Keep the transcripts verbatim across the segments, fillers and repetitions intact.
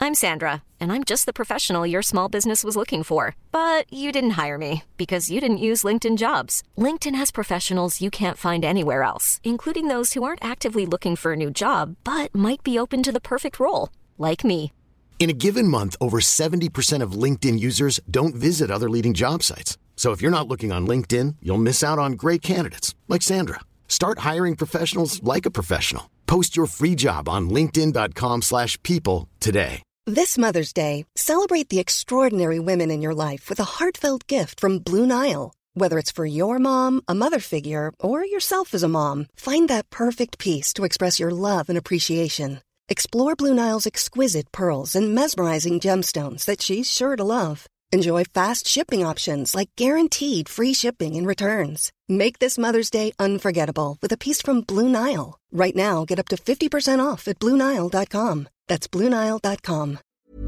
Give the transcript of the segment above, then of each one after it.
I'm Sandra, and I'm just the professional your small business was looking for. But you didn't hire me because you didn't use LinkedIn Jobs. LinkedIn has professionals you can't find anywhere else, including those who aren't actively looking for a new job, but might be open to the perfect role, like me. In a given month, over seventy percent of LinkedIn users don't visit other leading job sites. So if you're not looking on LinkedIn, you'll miss out on great candidates like Sandra. Start hiring professionals like a professional. Post your free job on linkedin.com slash people today. This Mother's Day, celebrate the extraordinary women in your life with a heartfelt gift from Blue Nile. Whether it's for your mom, a mother figure, or yourself as a mom, find that perfect piece to express your love and appreciation. Explore Blue Nile's exquisite pearls and mesmerizing gemstones that she's sure to love. Enjoy fast shipping options like guaranteed free shipping and returns. Make this Mother's Day unforgettable with a piece from Blue Nile. Right now, get up to fifty percent off at blue nile dot com. That's blue nile dot com.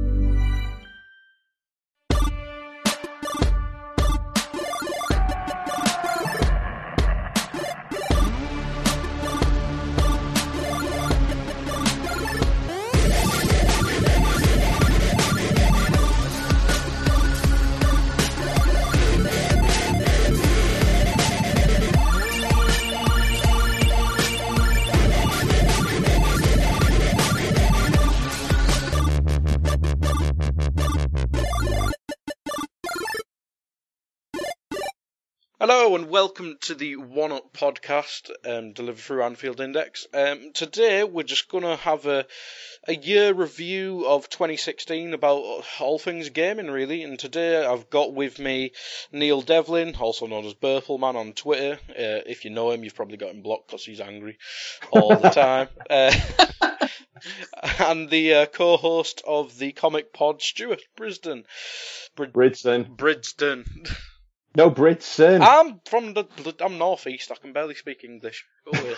Hello and welcome to the One Up podcast, um, delivered through Anfield Index. Um, today we're just going to have a a year review of twenty sixteen about all things gaming, really. And today I've got with me Neil Devlin, also known as Burpleman on Twitter. Uh, if you know him, you've probably got him blocked because he's angry all the time. uh, and the uh, co-host of the Comic Pod, Stuart Brisden. Brid- Bridson. Bridson. No, Bridson. I'm from the. I'm northeast. I can barely speak English. Go away.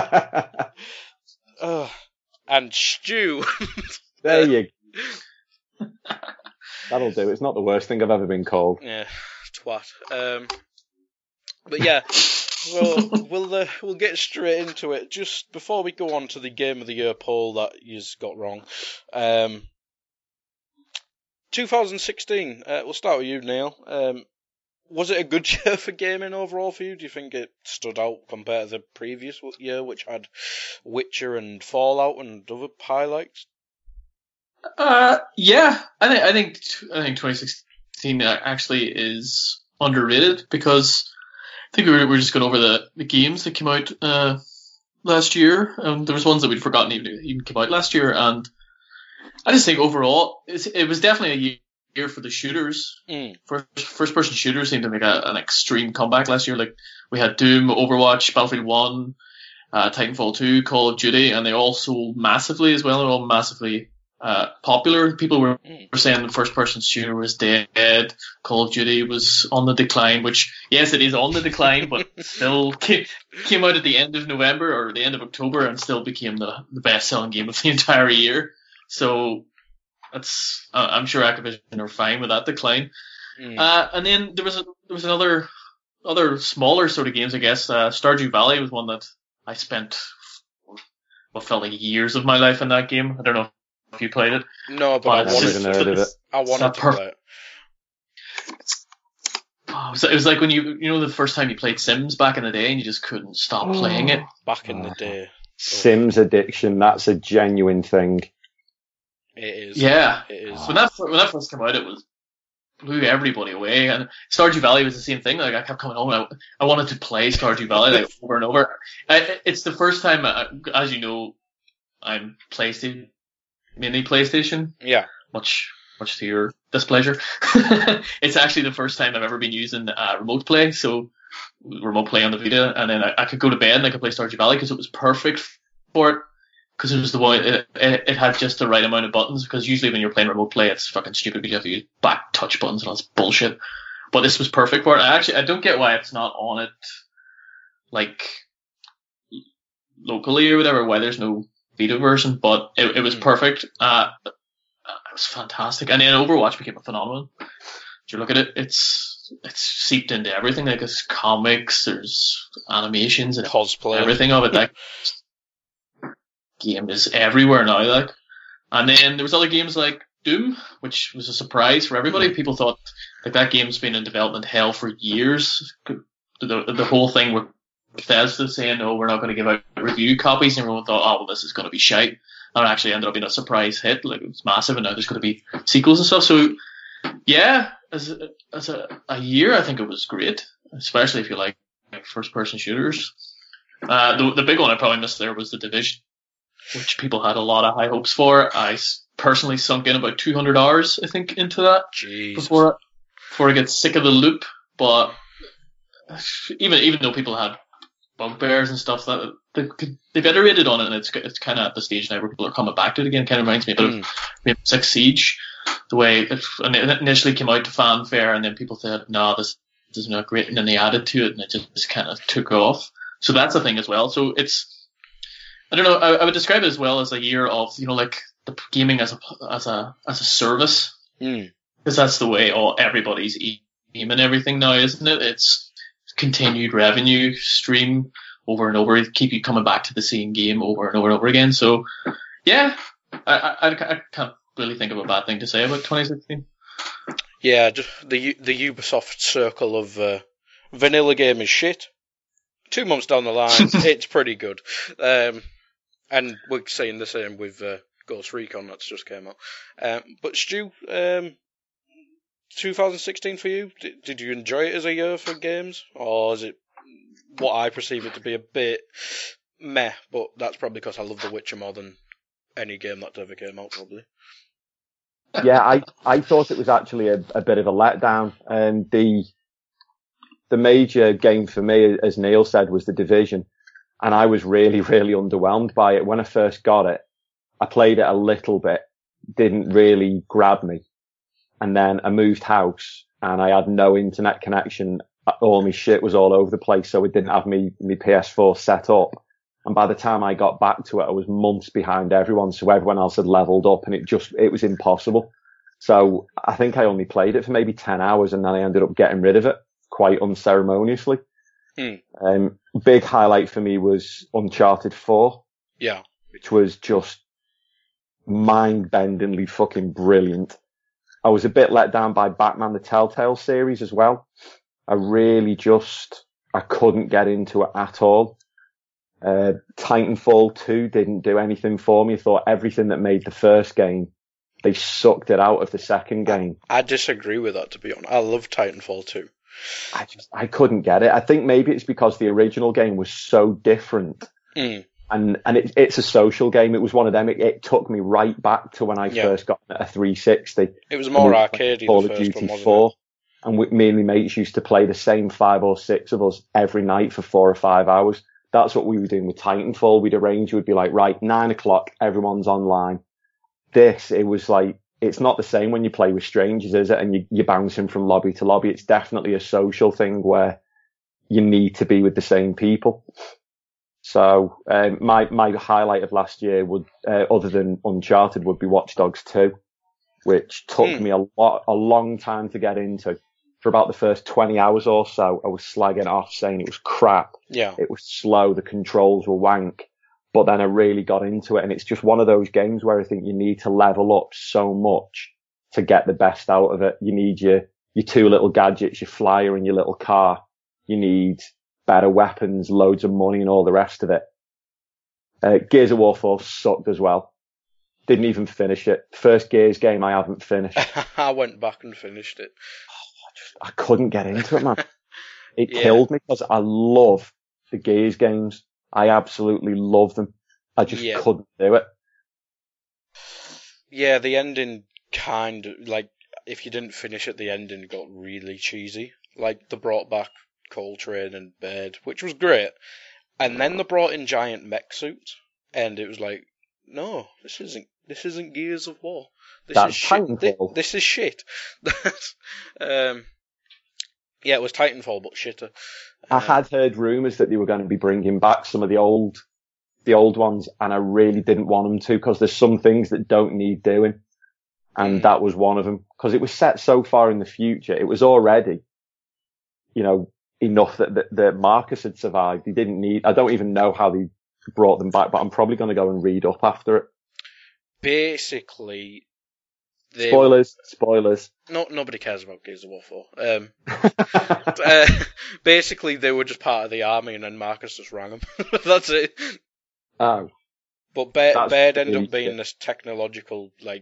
uh, and Stu. There you go. That'll do. It's not the worst thing I've ever been called. Yeah, twat. Um, but yeah, well, we'll uh, we'll get straight into it. Just before we go on to the Game of the Year poll that you've got wrong. Um, twenty sixteen. Uh, we'll start with you, Neil. Um. Was it a good year for gaming overall for you? Do you think it stood out compared to the previous year, which had Witcher and Fallout and other highlights? Uh, yeah, I think I think I think twenty sixteen actually is underrated because I think we were, we were just going over the, the games that came out uh, last year, and there was ones that we'd forgotten even even came out last year, and I just think overall it's, it was definitely a year. Year for the shooters. Mm. First, first person shooters seemed to make a, an extreme comeback last year. Like we had Doom, Overwatch, Battlefield one, uh, Titanfall two, Call of Duty, and they all sold massively as well. They're all massively uh, popular. People were, mm. were saying the first person shooter was dead. Call of Duty was on the decline, which yes, it is on the decline, but still came, came out at the end of November or the end of October and still became the, the best selling game of the entire year. So That's. Uh, I'm sure Activision are fine with that decline. Mm. Uh, and then there was a, there was another other smaller sort of games, I guess. Uh, Stardew Valley was one that I spent what felt like years of my life in that game. I don't know if you played it. No, but, but I wanted to. Heard of it. I wanted to play it. Oh, it, was, it was like when you you know the first time you played Sims back in the day and you just couldn't stop oh. playing it. Back in the day. Sims addiction. That's a genuine thing. It is. Yeah. It is. When that when that first came out, it was blew everybody away. And Stardew Valley was the same thing. Like I kept coming home, and I, I wanted to play Stardew Valley like over and over. I, it's the first time, I, as you know, I'm PlayStation, mainly PlayStation. Yeah. Much much to your displeasure. It's actually the first time I've ever been using uh, remote play. So remote play on the Vita, and then I, I could go to bed and I could play Stardew Valley because it was perfect for it. Because it was the one, it, it, it had just the right amount of buttons. Because usually when you're playing remote play, it's fucking stupid because you have to use back touch buttons and all this bullshit. But this was perfect for it. I actually, I don't get why it's not on it, like locally or whatever. Why there's no Vita version, but it, it was perfect. Uh, it was fantastic. And then Overwatch became a phenomenon. If you look at it, it's it's seeped into everything. Like there's comics, there's animations, and cosplay, everything of it. Like. Game is everywhere now, like, and then there was other games like Doom, which was a surprise for everybody. People thought like that game's been in development hell for years. The the whole thing with Bethesda saying, "Oh, we're not going to give out review copies," and everyone thought, "Oh, well, this is going to be shite." And it actually ended up being a surprise hit. Like, it was massive, and now there's going to be sequels and stuff. So, yeah, as a, as a, a year, I think it was great, especially if you like, like first-person shooters. Uh, the the big one I probably missed there was The Division, which people had a lot of high hopes for. I personally sunk in about two hundred hours, I think, into that Jeez. before before I get sick of the loop. But even even though people had bugbears and stuff, that they, they've iterated on it, and it's it's kind of at the stage now where people are coming back to it again. Kind of reminds me a bit mm. of Rainbow Six Siege, the way it initially came out to fanfare, and then people said, "No, this, this is not great," and then they added to it, and it just, just kind of took off. So that's a thing as well. So it's, I don't know, I, I would describe it as well as a year of, you know, like the gaming as a as a as a service, because mm. that's the way all everybody's aiming everything now, isn't it? It's continued revenue stream over and over, keep you coming back to the same game over and over and over again. So yeah, I I, I can't really think of a bad thing to say about twenty sixteen. Yeah, just the the Ubisoft circle of uh, vanilla game is shit. Two months down the line, it's pretty good. Um, and we're saying the same with uh, Ghost Recon that's just came out. Um, but Stu, um, twenty sixteen for you, did, did you enjoy it as a year for games? Or is it what I perceive it to be a bit meh, but that's probably because I love The Witcher more than any game that ever came out, probably. Yeah, I, I thought it was actually a, a bit of a letdown. Um, the... The major game for me, as Neil said, was The Division. And I was really, really underwhelmed by it. When I first got it, I played it a little bit, didn't really grab me. And then I moved house and I had no internet connection. All my shit was all over the place, so it didn't have me, me P S four set up. And by the time I got back to it, I was months behind everyone. So everyone else had leveled up and it just, it was impossible. So I think I only played it for maybe ten hours and then I ended up getting rid of it quite unceremoniously. Hmm. Um, big highlight for me was Uncharted four. Yeah. Which was just mind-bendingly fucking brilliant. I was a bit let down by Batman the Telltale series as well. I really just, I couldn't get into it at all. Uh, Titanfall two didn't do anything for me. I thought everything that made the first game, they sucked it out of the second game. I disagree with that, to be honest. I love Titanfall two. I just, I couldn't get it. I think maybe it's because the original game was so different. Mm. And, and it, it's a social game. It was one of them. It, it took me right back to when I yeah. first got a three sixty. It was more arcadey, Call the of first Duty one, wasn't four. it? And we, me and my mates used to play the same five or six of us every night for four or five hours. That's what we were doing with Titanfall. We'd arrange, we'd be like, right, nine o'clock, everyone's online. This, it was like, it's not the same when you play with strangers, is it? And you, you're bouncing from lobby to lobby. It's definitely a social thing where you need to be with the same people. So, um, my, my highlight of last year would, uh, other than Uncharted, would be Watch Dogs two, which took mm. me a lot, a long time to get into. For about the first twenty hours or so, I was slagging it off, saying it was crap. Yeah. It was slow. The controls were wank. But then I really got into it, and it's just one of those games where I think you need to level up so much to get the best out of it. You need your, your two little gadgets, your flyer and your little car. You need better weapons, loads of money and all the rest of it. Uh, Gears of War four sucked as well. Didn't even finish it. First Gears game I haven't finished. I went back and finished it. I, just, I couldn't get into it, man. It yeah. killed me because I love the Gears games. I absolutely love them. I just yeah. couldn't do it. Yeah, the ending kind of, like, if you didn't finish it, the ending got really cheesy. Like, they brought back Coltrane and Baird, which was great. And then they brought in giant mech suits, and it was like, no, this isn't, this isn't Gears of War. This That's is shit. This, Titanfall. this is shit. um, yeah, it was Titanfall, but shitter. I had heard rumours that they were going to be bringing back some of the old, the old ones, and I really didn't want them to, because there's some things that don't need doing, and mm. that was one of them. Because it was set so far in the future, it was already, you know, enough that that, that Marcus had survived. He didn't need. I don't even know how they brought them back, but I'm probably going to go and read up after it. Basically, They, spoilers, spoilers. No, nobody cares about Gears of War four. Um, uh, basically, they were just part of the army, and then Marcus just rang them. That's it. Oh. But Baird, That's Baird ended really up being shit. this technological, like,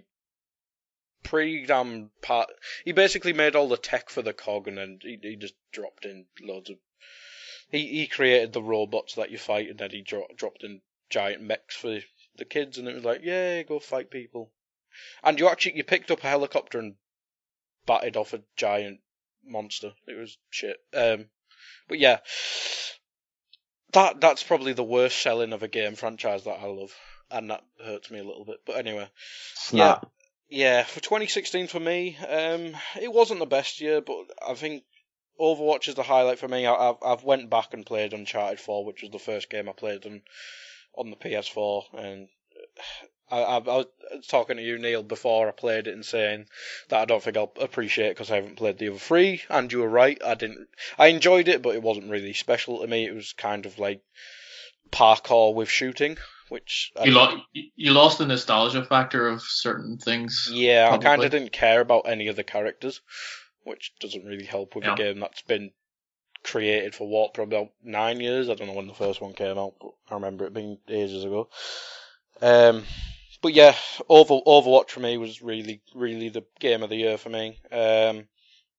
pre-damn part. He basically made all the tech for the cog, and then he, he just dropped in loads of. He he created the robots that you fight, and then he dro- dropped in giant mechs for the kids, and it was like, yay, go fight people. And you actually you picked up a helicopter and batted off a giant monster. It was shit. Um, but yeah, that that's probably the worst selling of a game franchise that I love, and that hurts me a little bit. But anyway, Snap. yeah, yeah. For twenty sixteen for me, um, it wasn't the best year, but I think Overwatch is the highlight for me. I, I've I've went back and played Uncharted four, which was the first game I played on on the P S four, and I, I, I was talking to you, Neil, before I played it and saying that I don't think I'll appreciate it because I haven't played the other three, and you were right. I didn't. I enjoyed it, but it wasn't really special to me. It was kind of like parkour with shooting, which I You, lo- you lost the nostalgia factor of certain things. yeah, probably. I kind of didn't care about any of the characters, which doesn't really help with Yeah. a game that's been created for what, probably about nine years. I don't know when the first one came out, but I remember it being ages ago. Um, but yeah, Over, Overwatch for me was really, really the game of the year for me. Um,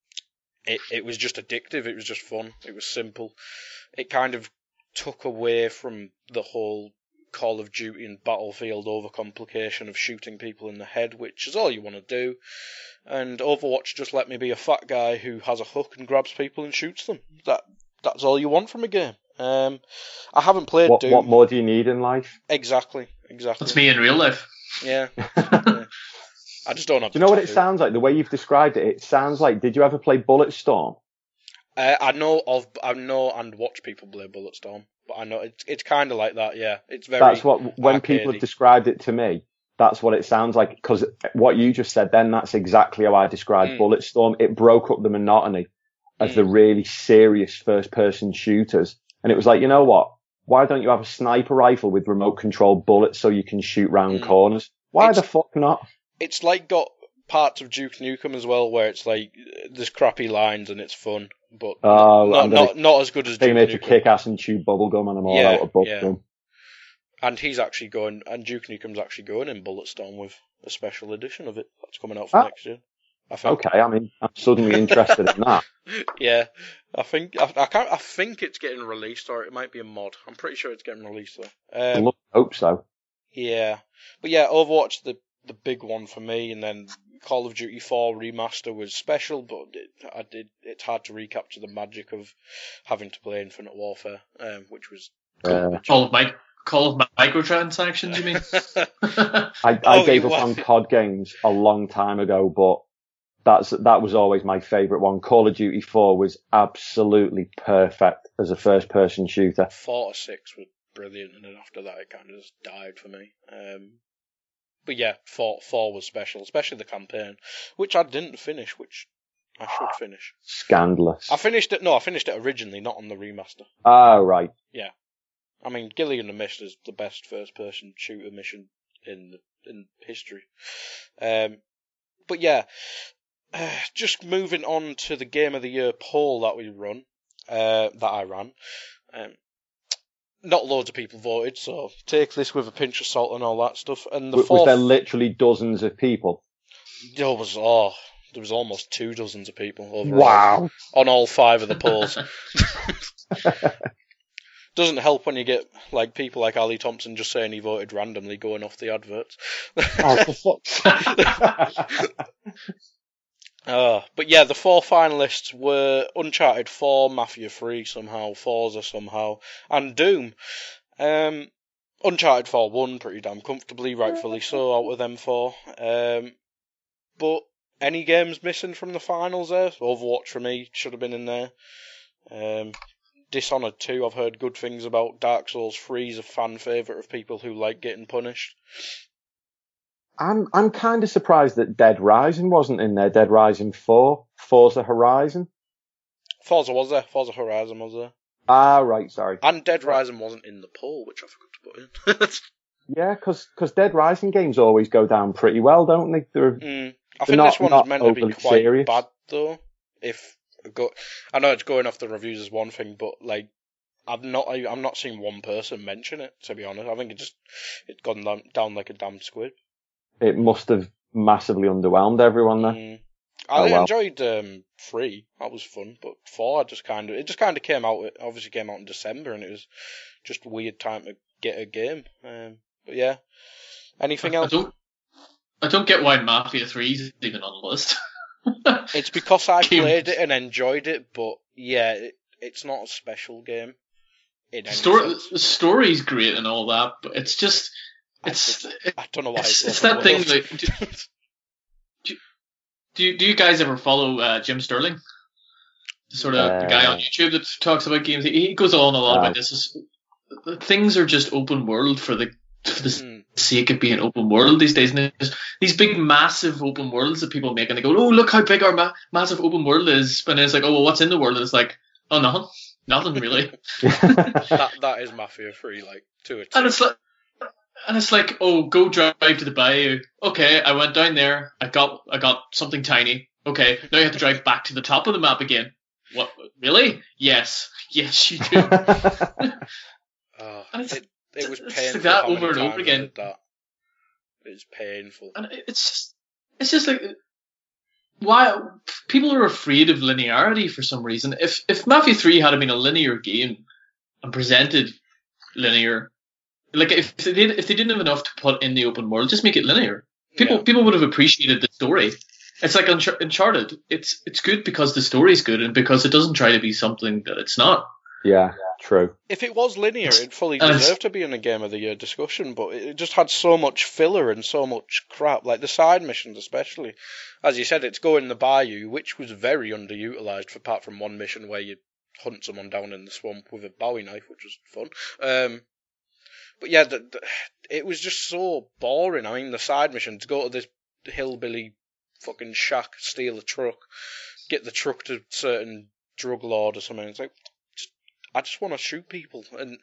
it it was just addictive. It was just fun. It was simple. It kind of took away from the whole Call of Duty and Battlefield overcomplication of shooting people in the head, which is all you want to do. And Overwatch just let me be a fat guy who has a hook and grabs people and shoots them. That that's all you want from a game. Um, I haven't played What, Doom. what more do you need in life? Exactly, exactly. That's me in real life. Yeah. yeah. I just don't have. Do you know what it to. sounds like? The way you've described it, it sounds like. Did you ever play Bulletstorm? Uh, I know of, I know and watch people play Bulletstorm, but I know it's it's kind of like that. Yeah, it's very. That's what when people arcadey. have described it to me. That's what it sounds like. Because what you just said, then that's exactly how I described Mm. Bulletstorm. It broke up the monotony of Mm. the really serious first-person shooters, and it was like, you know what? Why don't you have a sniper rifle with remote-controlled bullets so you can shoot round Mm. corners? Why It's- the fuck not? It's like got parts of Duke Nukem as well, where it's like there's crappy lines and it's fun, but Oh, not I'm gonna not, not as good as Duke Came here to Nukem. kick ass and chew bubblegum, and I'm all Yeah, out of bubblegum. yeah. And he's actually going, and Duke Nukem's actually going in Bulletstorm with a special edition of it that's coming out for Ah. next year. I think. Okay, I mean, I'm suddenly interested in that. Yeah, I think I, I can't. I think it's getting released, or it might be a mod. I'm pretty sure it's getting released though. I Um, lo- hope so. yeah, but yeah, Overwatch the the big one for me, and then Call of Duty four Remaster was special, but it, I did it's hard to recapture the magic of having to play Infinite Warfare, um, which was Yeah. garbage. Call of, mic- call of microtransactions, you mean? I, I Oh, gave you up on what? C O D games a long time ago, but that's that was always my favourite one. Call of Duty four was absolutely perfect as a first-person shooter. Four or six was brilliant, and then after that it kind of just died for me. Um, but yeah, four four was special, especially the campaign, which I didn't finish, which I should finish. Scandalous. I finished it. No, I finished it originally, not on the remaster. Oh, right. I mean, Gilligan the Mist is the best first-person shooter mission in in history. Um, but yeah, uh, just moving on to the Game of the Year poll that we run, uh, that I ran. Um, not loads of people voted, so take this with a pinch of salt and all that stuff. And the W- fourth, was there literally dozens of people? there was oh, there was almost two dozens of people overall on all five of the polls. Doesn't help when you get like people like Ali Thompson just saying he voted randomly, going off the adverts. Oh, for fuck's sake. Uh, but yeah, the four finalists were Uncharted four, Mafia three somehow, Forza somehow, and Doom. Um, Uncharted four won pretty damn comfortably, rightfully so, out of them four. Um, but any games missing from the finals there? Overwatch for me should have been in there. Um, Dishonored two, I've heard good things about. Dark Souls three is a fan favourite of people who like getting punished. I'm I'm kind of surprised that Dead Rising wasn't in there. Dead Rising four, Forza Horizon. Forza was there, Forza Horizon was there. Ah, right, sorry. And Dead Rising wasn't in the poll, which I forgot to put in. Yeah, because Dead Rising games always go down pretty well, don't they? They're, mm. I think not, this one's meant to be quite serious. bad though. If go, I know it's going off the reviews as one thing, but like I've not, I, I'm not seeing one person mention it. To be honest, I think it just it's gone down, down like a damn squid. It must have massively underwhelmed everyone then. Mm. I Oh, well. enjoyed um, three. That was fun, but four, I just kind of it just kind of came out. It obviously came out in December, and it was just a weird time to get a game. Um, but yeah, anything I else? don't, I don't get why Mafia three is even on the list. It's because I Game- played it and enjoyed it, but yeah, it, it's not a special game. In any Story, sense. the story's great and all that, but it's just, it's, I, I don't know why it's, it's, it's that thing overworld. that. Do, do, you, do you guys ever follow uh, Jim Sterling? The sort of Uh, the guy on YouTube that talks about games. He, he goes on a lot uh, about this. Is, things are just open world for the for the Hmm. sake of being open world these days. And there's these big, massive open worlds that people make, and they go, "Oh, look how big our ma- massive open world is." And it's like, "Oh, well, what's in the world?" And it's like, "Oh, nothing, nothing really." that that is Mafia three, like to a T. And it's like, and it's like, oh, go drive to the bayou. Okay, I went down there. I got, I got something tiny. Okay, now you have to drive back to the top of the map again. What? Really? Yes, yes, you do. Oh, And it's- it, it was it's painful. like that how many over and over times I again. did That. It's painful. And it's just, it's just like, why people are afraid of linearity for some reason. If if Mafia three had been a linear game and presented linear, like if they did, if they didn't have enough to put in the open world, just make it linear. People Yeah. people would have appreciated the story. It's like Unch- Uncharted. It's it's good because the story's good and because it doesn't try to be something that it's not. Yeah, true. If it was linear, it fully And it's- deserved to be in a Game of the Year discussion, but it just had so much filler and so much crap, like the side missions especially. As you said, it's going the bayou, which was very underutilised, apart from one mission where you hunt someone down in the swamp with a Bowie knife, which was fun. Um, but yeah, the, the, it was just so boring. I mean, the side missions, go to this hillbilly fucking shack, steal a truck, get the truck to certain drug lord or something. It's like, I just want to shoot people, and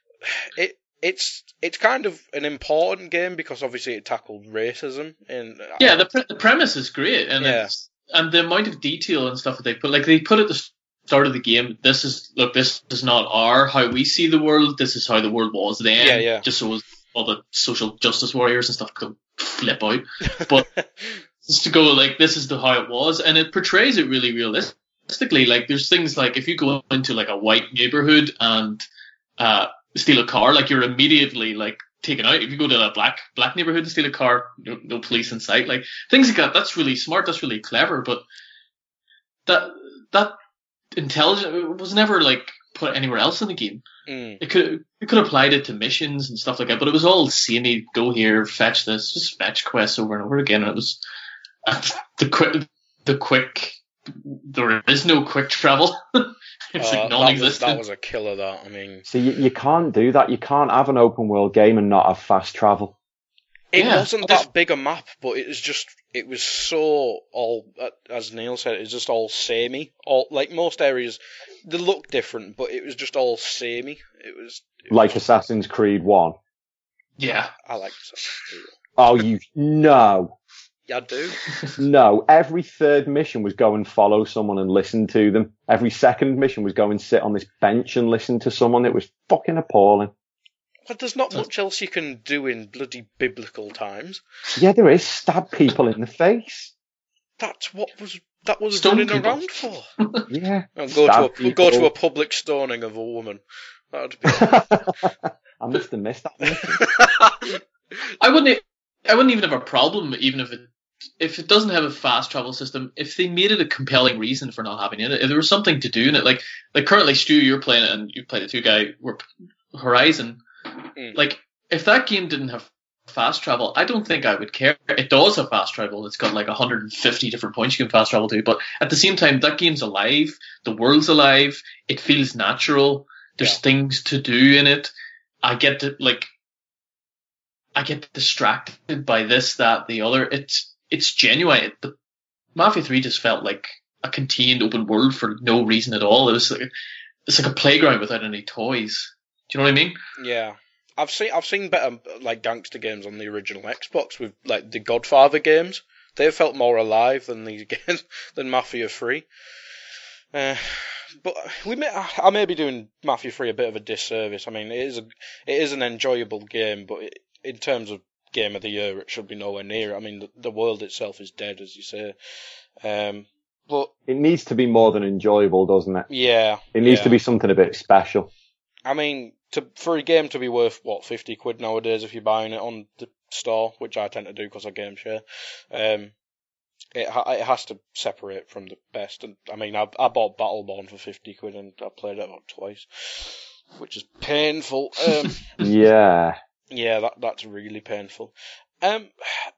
it it's it's kind of an important game because obviously it tackled racism. And Yeah, the pre- the premise is great, and Yeah. it's, and the amount of detail and stuff that they put, like they put at the start of the game. This is look, this is not our how we see the world. This is how the world was then. Yeah, yeah. Just so all the social justice warriors and stuff could flip out, but just to go like this is the how it was, and it portrays it really realistically. Like there's things like if you go into like a white neighborhood and uh, steal a car, like you're immediately like taken out. If you go to a black black neighborhood and steal a car, no, no police in sight. Like things like that. That's really smart. That's really clever. But that that intelligence was never like put anywhere else in the game. Mm. It could it could apply it to missions and stuff like that. But it was all samey. Go here, fetch this, just fetch quests over and over again. And it was uh, the quick the quick. There is no quick travel. It's Uh, like that, was, non-existent. that was a killer. That I mean, See, you, you can't do that. You can't have an open world game and not have fast travel. it Yeah, wasn't this- that big a map, but it was just it was so all uh, as Neil said, it was just all samey. All like most areas, they look different, but it was just all samey. It was it was Like Assassin's Creed one. Yeah. I like it. Oh, you no, Yeah, I do. no. Every third mission was go and follow someone and listen to them. Every second mission was go and sit on this bench and listen to someone. It was fucking appalling. But there's not much else you can do in bloody biblical times. Yeah, there is. Stab people in the face. That's what was that was Stone running people. around for. Yeah. Oh, go Stab to a go to people. a public stoning of a woman. That'd be. I must have missed that mission. I wouldn't. I wouldn't even have a problem, even if it if it doesn't have a fast travel system. If they made it a compelling reason for not having it, if there was something to do in it, like like currently, Stu, you're playing it, and you've played it too, guy. We're Horizon. Mm. Like if that game didn't have fast travel, I don't think I would care. It does have fast travel. It's got like one hundred fifty different points you can fast travel to, but at the same time, that game's alive. The world's alive. It feels natural. There's Yeah. things to do in it. I get to like. I get distracted by this, that, the other. It's it's genuine. It, the Mafia three just felt like a contained open world for no reason at all. It was like it's like a playground without any toys. Do you know what I mean? Yeah, I've seen I've seen better like gangster games on the original Xbox with like the Godfather games. they felt more alive than these games than Mafia three. Uh, but we may, I may be doing Mafia three a bit of a disservice. I mean, it is a, it is an enjoyable game, but it, in terms of game of the year, it should be nowhere near it. I mean, the, the world itself is dead, as you say. Um, but it needs to be more than enjoyable, doesn't it? Yeah. It needs yeah. to be something a bit special. I mean, to, for a game to be worth, what, fifty quid nowadays if you're buying it on the store, which I tend to do because I game share, um, it, ha- it has to separate from the best. And I mean, I, I bought Battleborn for fifty quid and I played it about twice, which is painful. Um, yeah. Yeah, that that's really painful. Um,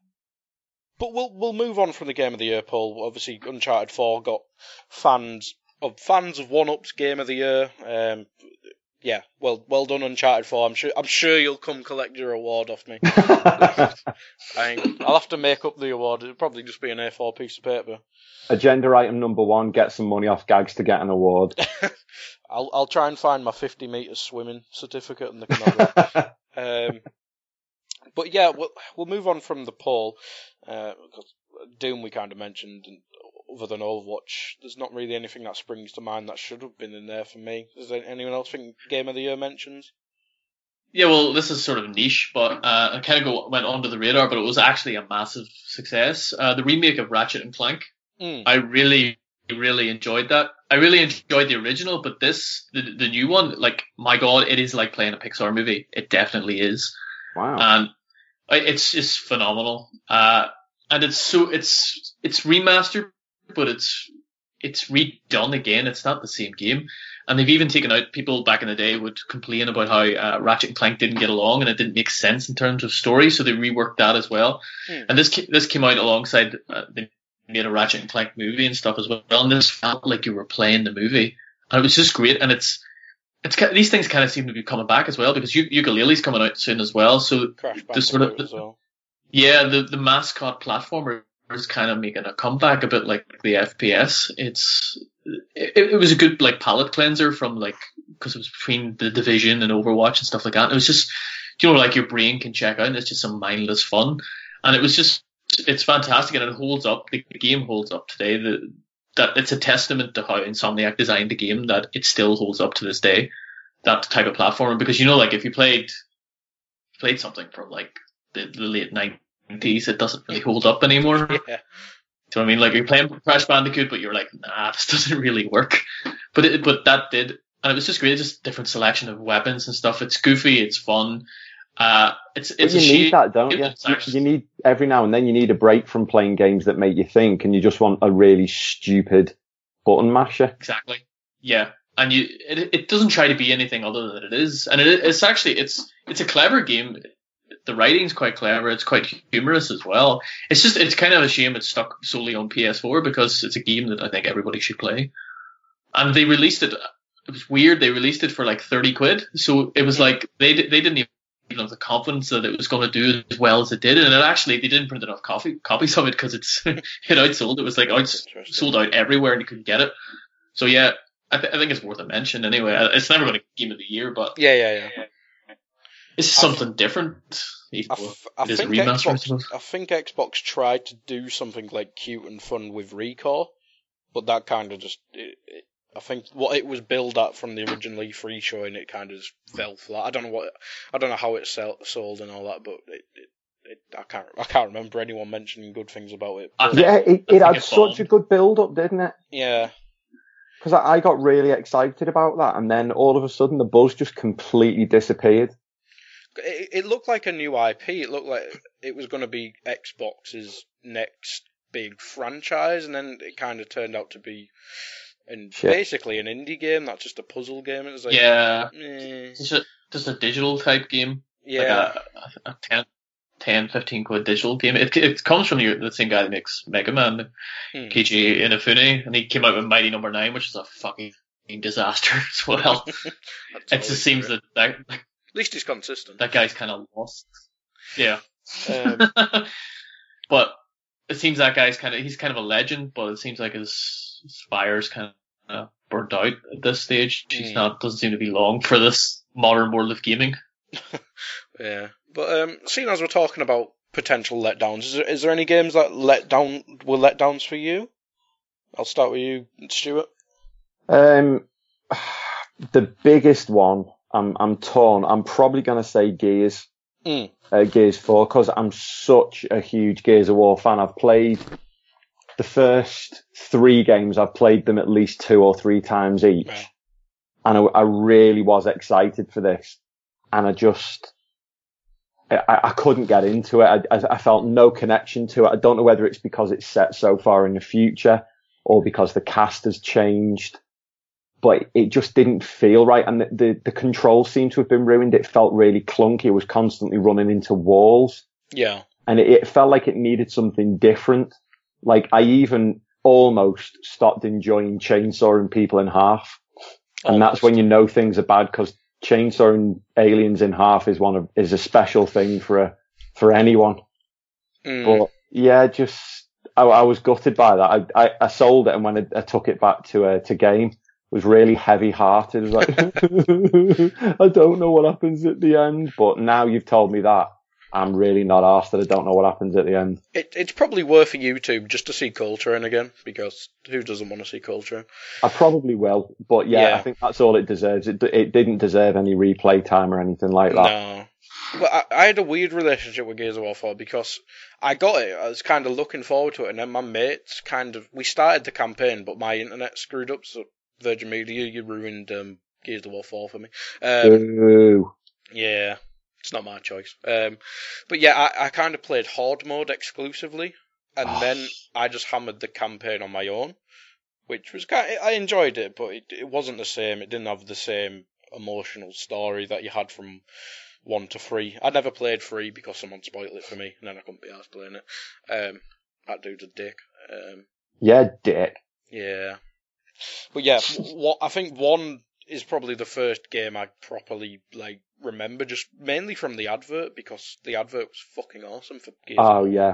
but we'll we'll move on from the Game of the Year poll. Obviously, Uncharted four got fans of fans of One Up's Game of the Year. Um, yeah, well well done, Uncharted four. I'm sure I'm sure you'll come collect your award off me. I ain't, I'll have to make up the award. It'll probably just be an A four piece of paper. Agenda item number one: get some money off Gags to get an award. I'll I'll try and find my fifty metres swimming certificate and the can um, but yeah, we'll we'll move on from the poll uh, because Doom we kind of mentioned, and other than Overwatch, there's not really anything that springs to mind that should have been in there for me. Does anyone else think Game of the Year mentions? Yeah, well, this is sort of niche, but uh, it kind of go, went under the radar, but it was actually a massive success. Uh, the remake of Ratchet and Clank. Mm. I really, really enjoyed that. I really enjoyed the original, but this, the, the new one, like, my God, it is like playing a Pixar movie. It definitely is. Wow. And it's just phenomenal. Uh, and it's so, it's, it's remastered, but it's, it's redone again. It's not the same game. And they've even taken out, people back in the day would complain about how uh, Ratchet and Clank didn't get along and it didn't make sense in terms of story, so they reworked that as well. Hmm. And this this came out alongside, uh, they made a Ratchet and Clank movie and stuff as well, and this felt like you were playing the movie. And it was just great, and it's, it's these things kind of seem to be coming back as well, because Yooka-Laylee's coming out soon as well, so the sort of, the, well. yeah, the, the mascot platformer is kind of making a comeback, a bit like the F P S. It's it, it was a good like palate cleanser from like, because it was between the Division and Overwatch and stuff like that. It was just, you know, like your brain can check out, and it's just some mindless fun, and it was just, it's fantastic, and it holds up. The, the game holds up today. The that it's a testament to how Insomniac designed the game that it still holds up to this day. That type of platformer, because you know, like if you played played something from like the, the late nineties, it doesn't really hold up anymore. Yeah. Do you know what I mean? Like you're playing Crash Bandicoot, but you're like, nah, this doesn't really work. But it, but that did, and it was just great. It's just a different selection of weapons and stuff. It's goofy, it's fun. Uh, it's it's but you a need shame. that, don't you? Actually, you need every now and then you need a break from playing games that make you think, and you just want a really stupid button masher. Exactly. Yeah, and you it it doesn't try to be anything other than it is, and it, it's actually it's it's a clever game. The writing's quite clever. It's quite humorous as well. It's just, it's kind of a shame it's stuck solely on P S four, because it's a game that I think everybody should play. And they released it. It was weird. They released it for like thirty quid. So it was like, they they didn't even have the confidence that it was going to do as well as it did. And it actually, they didn't print enough copy, copies of it because it's it outsold. It was like out, sold out everywhere and you couldn't get it. So yeah, I, th- I think it's worth a mention anyway. It's never going to be Game of the Year, but yeah, yeah, yeah. It's something different. I, f- I, think remaster, Xbox, I, I think Xbox tried to do something like cute and fun with ReCore, but that kind of just, it, it, I think what it was billed at from the originally free showing, it kind of just fell flat. I don't know what, I don't know how it sell, sold and all that, but it, it, it, I can't, I can't remember anyone mentioning good things about it. But, yeah, it, it had such a good build up, didn't it? Yeah. Because I, I got really excited about that, and then all of a sudden the buzz just completely disappeared. It, it looked like a new I P. It looked like it was going to be Xbox's next big franchise, and then it kind of turned out to be and basically an indie game, not just a puzzle game. It was like, yeah, eh. it's a, just a digital type game. Yeah, like a, a ten, ten, fifteen quid digital game. It it comes from the, the same guy that makes Mega Man, hmm. Keiji Inafune, and he came out with Mighty Number Nine, which is a fucking disaster as well. It just seems that that. At least he's consistent. That guy's kind of lost. Yeah. Um, but it seems that guy's kind of, he's kind of a legend, but it seems like his, his fire's kind of burnt out at this stage. Mm. He's not, doesn't seem to be long for this modern world of gaming. Yeah. But um, seeing as we're talking about potential letdowns. Is there, is there any games that let down were letdowns for you? I'll start with you, Stuart. Um, the biggest one, I'm I'm torn. I'm probably going to say Gears, mm. uh, Gears four, because I'm such a huge Gears of War fan. I've played the first three games. I've played them at least two or three times each, Right. and I, I really was excited for this. And I just, I, I couldn't get into it. I, I felt no connection to it. I don't know whether it's because it's set so far in the future or because the cast has changed, but it just didn't feel right. And the, the, the controls seemed to have been ruined. It felt really clunky. It was constantly running into walls. Yeah. And it, it felt like it needed something different. Like I even almost stopped enjoying chainsawing people in half. And Almost. That's when you know things are bad, because chainsawing aliens in half is one of, is a special thing for a, for anyone. Mm. But yeah, just, I, I was gutted by that. I, I, I sold it, and when I, I took it back to, uh, to game, it was really heavy hearted. It was like, I don't know what happens at the end, but now you've told me that, I'm really not arsed that I don't know what happens at the end. It, it's probably worth a YouTube just to see Coltrane again, because who doesn't want to see Coltrane? I probably will, but yeah, Yeah. I think that's all it deserves. It, it didn't deserve any replay time or anything like that. No. But I, I had a weird relationship with Gears of War four because I got it, I was kind of looking forward to it, and then my mates kind of, we started the campaign, but my internet screwed up, so Virgin Media, you ruined um, Gears of War four for me. Um, Ooh. yeah. It's not my choice. Um, but yeah, I, I kind of played Horde mode exclusively, and then I just hammered the campaign on my own, which was kind of, I enjoyed it, but it, it wasn't the same. It didn't have the same emotional story that you had from one to three. I never played three because someone spoiled it for me, and then I couldn't be arsed playing it. Um, that dude's a dick. Um, Yeah, dick. yeah. But yeah, what I think one is probably the first game I properly like remember, just mainly from the advert, because the advert was fucking awesome for Gears. Oh yeah.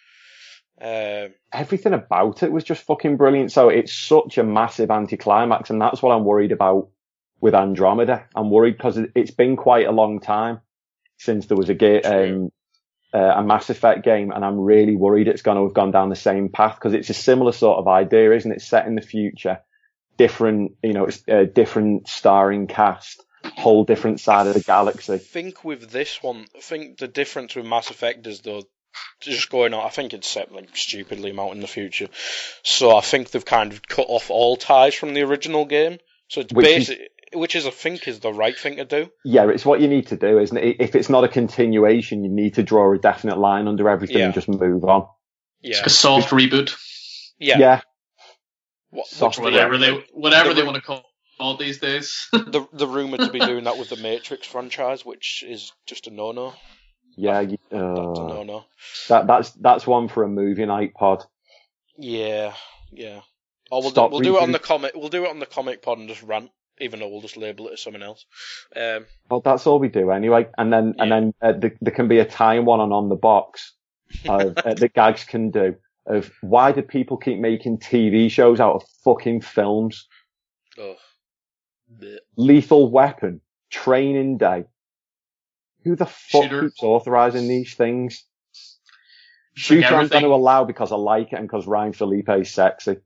Um, Everything about it was just fucking brilliant. So it's such a massive anticlimax, and that's what I'm worried about with Andromeda. I'm worried because it's been quite a long time since there was a ga- um, uh, a Mass Effect game, and I'm really worried it's going to have gone down the same path, because it's a similar sort of idea, isn't it? Set in the future, different, you know, it's a different starring cast, whole different side of the galaxy. I think with this one, I think the difference with Mass Effect is though, just going on, I think it's set like stupidly out in the future, so I think they've kind of cut off all ties from the original game. So it's Which basic, which is I think is the right thing to do. Yeah, it's what you need to do, isn't it? If it's not a continuation, you need to draw a definite line under everything Yeah. and just move on. Yeah, A soft reboot, yeah. Yeah. What, Soft which- whatever they whatever The they re- want to call it these days. the the rumored to be doing that with the Matrix franchise, which is just a no no. Yeah, you, That's a uh, no no. that that's that's one for a movie night pod. Yeah, yeah. Or we'll do, Stop we'll do it on rebooting. the comic. We'll do it on the comic pod and just rant, even though we'll just label it as something else. Um, Well, that's all we do anyway. And then and Yeah. then uh, the, there can be a time one on on the box of, uh, that Gags can do of why do people keep making T V shows out of fucking films? oh, bleh. Lethal Weapon, Training Day. Who the fuck Shooter. keeps authorizing these things? Like Shooter I'm going everything. to allow because I like it and because Ryan Felipe is sexy.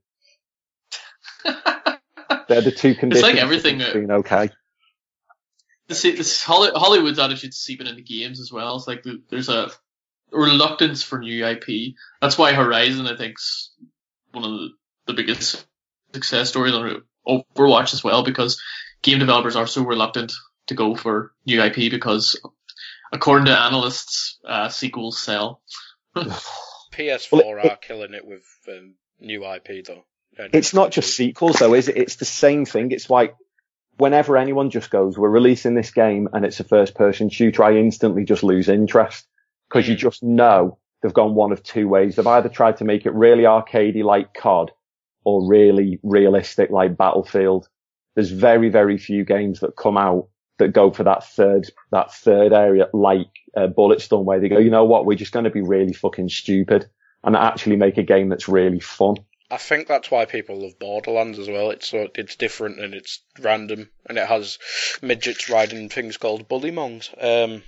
They're the two conditions. everything for that- being okay. This, this Holly- Hollywood's attitude seeping into games as well. It's like the- there's a reluctance for new I P. That's why Horizon, I think, is one of the, the biggest success stories on Overwatch as well, because game developers are so reluctant to go for new I P because, according to analysts, uh, sequels sell. P S four Well, it- are killing it with um, new I P though. Yeah, It's not just sequels though, is it? It's the same thing. It's like whenever anyone just goes, we're releasing this game and it's a first person shooter, I instantly just lose interest because you just know they've gone one of two ways. They've either tried to make it really arcadey like C O D or really realistic like Battlefield. There's very, very few games that come out that go for that third, that third area like uh, Bulletstorm, where they go, you know what, we're just going to be really fucking stupid and actually make a game that's really fun. I think that's why people love Borderlands as well. It's so it's different and it's random, and it has midgets riding things called bullymongs. Um,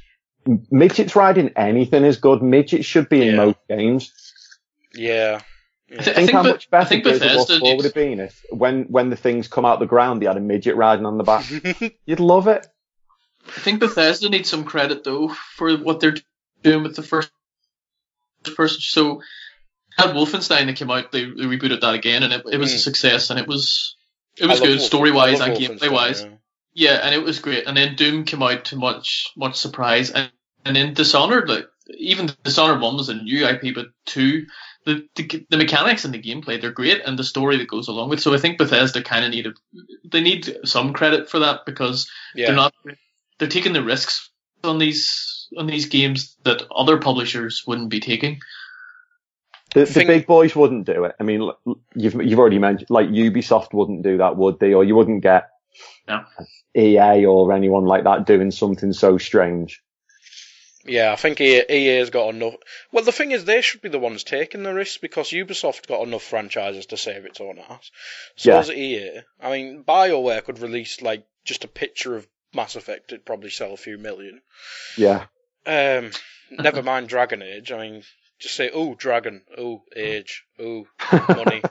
midgets riding anything is good. Midgets should be in Yeah. most games. Yeah. yeah. I, th- I Think think, how Be- much I better think Gears of War Bethesda four would needs, have been if when when the things come out the ground, they had a midget riding on the back. You'd love it. I think Bethesda needs some credit though for what they're doing with the first person. So, had Wolfenstein that came out, they, they rebooted that again, and it, it was Mm. a success, and it was it I was love good Wolf- story I wise love and Wolfenstein, gameplay wise. yeah. Yeah, and it was great. And then Doom came out to much much surprise, and, and then Dishonored, like even Dishonored one was a new I P, but two, the, the the mechanics and the gameplay they're great, and the story that goes along with. So I think Bethesda kind of needed they need some credit for that because Yeah. they're not they're taking the risks on these on these games that other publishers wouldn't be taking. The, the Think- big boys wouldn't do it. I mean, l- you've you've already mentioned, like Ubisoft wouldn't do that, would they? Or you wouldn't get No. E A or anyone like that doing something so strange. Yeah, I think E A has got enough. Well, the thing is, they should be the ones taking the risks because Ubisoft got enough franchises to save its own ass. So Yeah. does E A. I mean, BioWare could release like just a picture of Mass Effect; it'd probably sell a few million. Yeah. Um, never mind Dragon Age. I mean, just say, "Oh, Dragon, oh, Age, oh, money."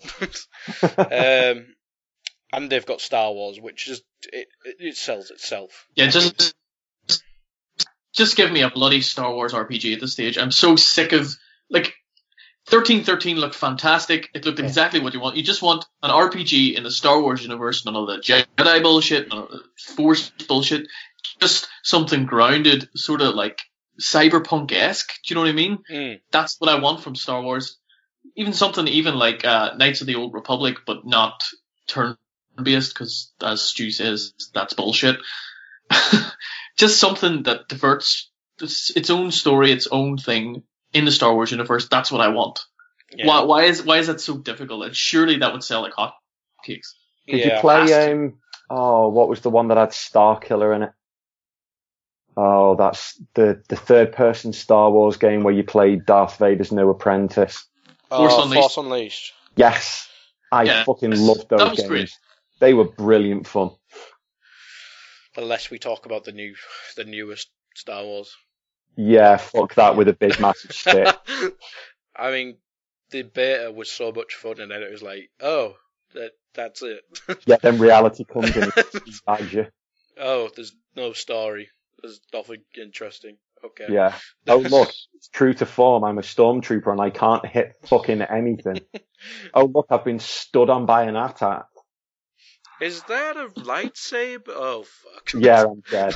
um, and they've got Star Wars, which is it, it, it sells itself. Yeah, just just give me a bloody Star Wars R P G at this stage. I'm so sick of like thirteen thirteen looked fantastic. It looked exactly what you want. You just want an R P G in the Star Wars universe, none of the Jedi bullshit, none of the Force bullshit. Just something grounded, sort of like cyberpunk-esque. Do you know what I mean? Mm. That's what I want from Star Wars. Even something even like uh, Knights of the Old Republic, but not turn-based, because as Stu says, that's bullshit. Just something that diverts its, its own story, its own thing in the Star Wars universe. That's what I want. Yeah. Why, why is why is that so difficult? And surely that would sell like hotcakes. Did yeah. you play, has to. um, oh, what was the one that had Starkiller in it? Oh, that's the, the third person Star Wars game where you played Darth Vader's new apprentice. Force Oh, Unleashed. Force Unleashed. Yes. I Yeah, fucking yes. loved those That was games. great. They were brilliant fun. The less we talk about the new, the newest Star Wars. Yeah, fuck that with a big massive stick. I mean, the beta was so much fun, and then it was like, oh, that that's it. Yeah, then reality comes in and bags you. Oh, there's no story. There's nothing interesting. Okay. Yeah. Oh look, it's true to form. I'm a stormtrooper and I can't hit fucking anything. Oh look, I've been stood on by an attack. Is that a lightsaber? Oh fuck. Yeah, I'm dead.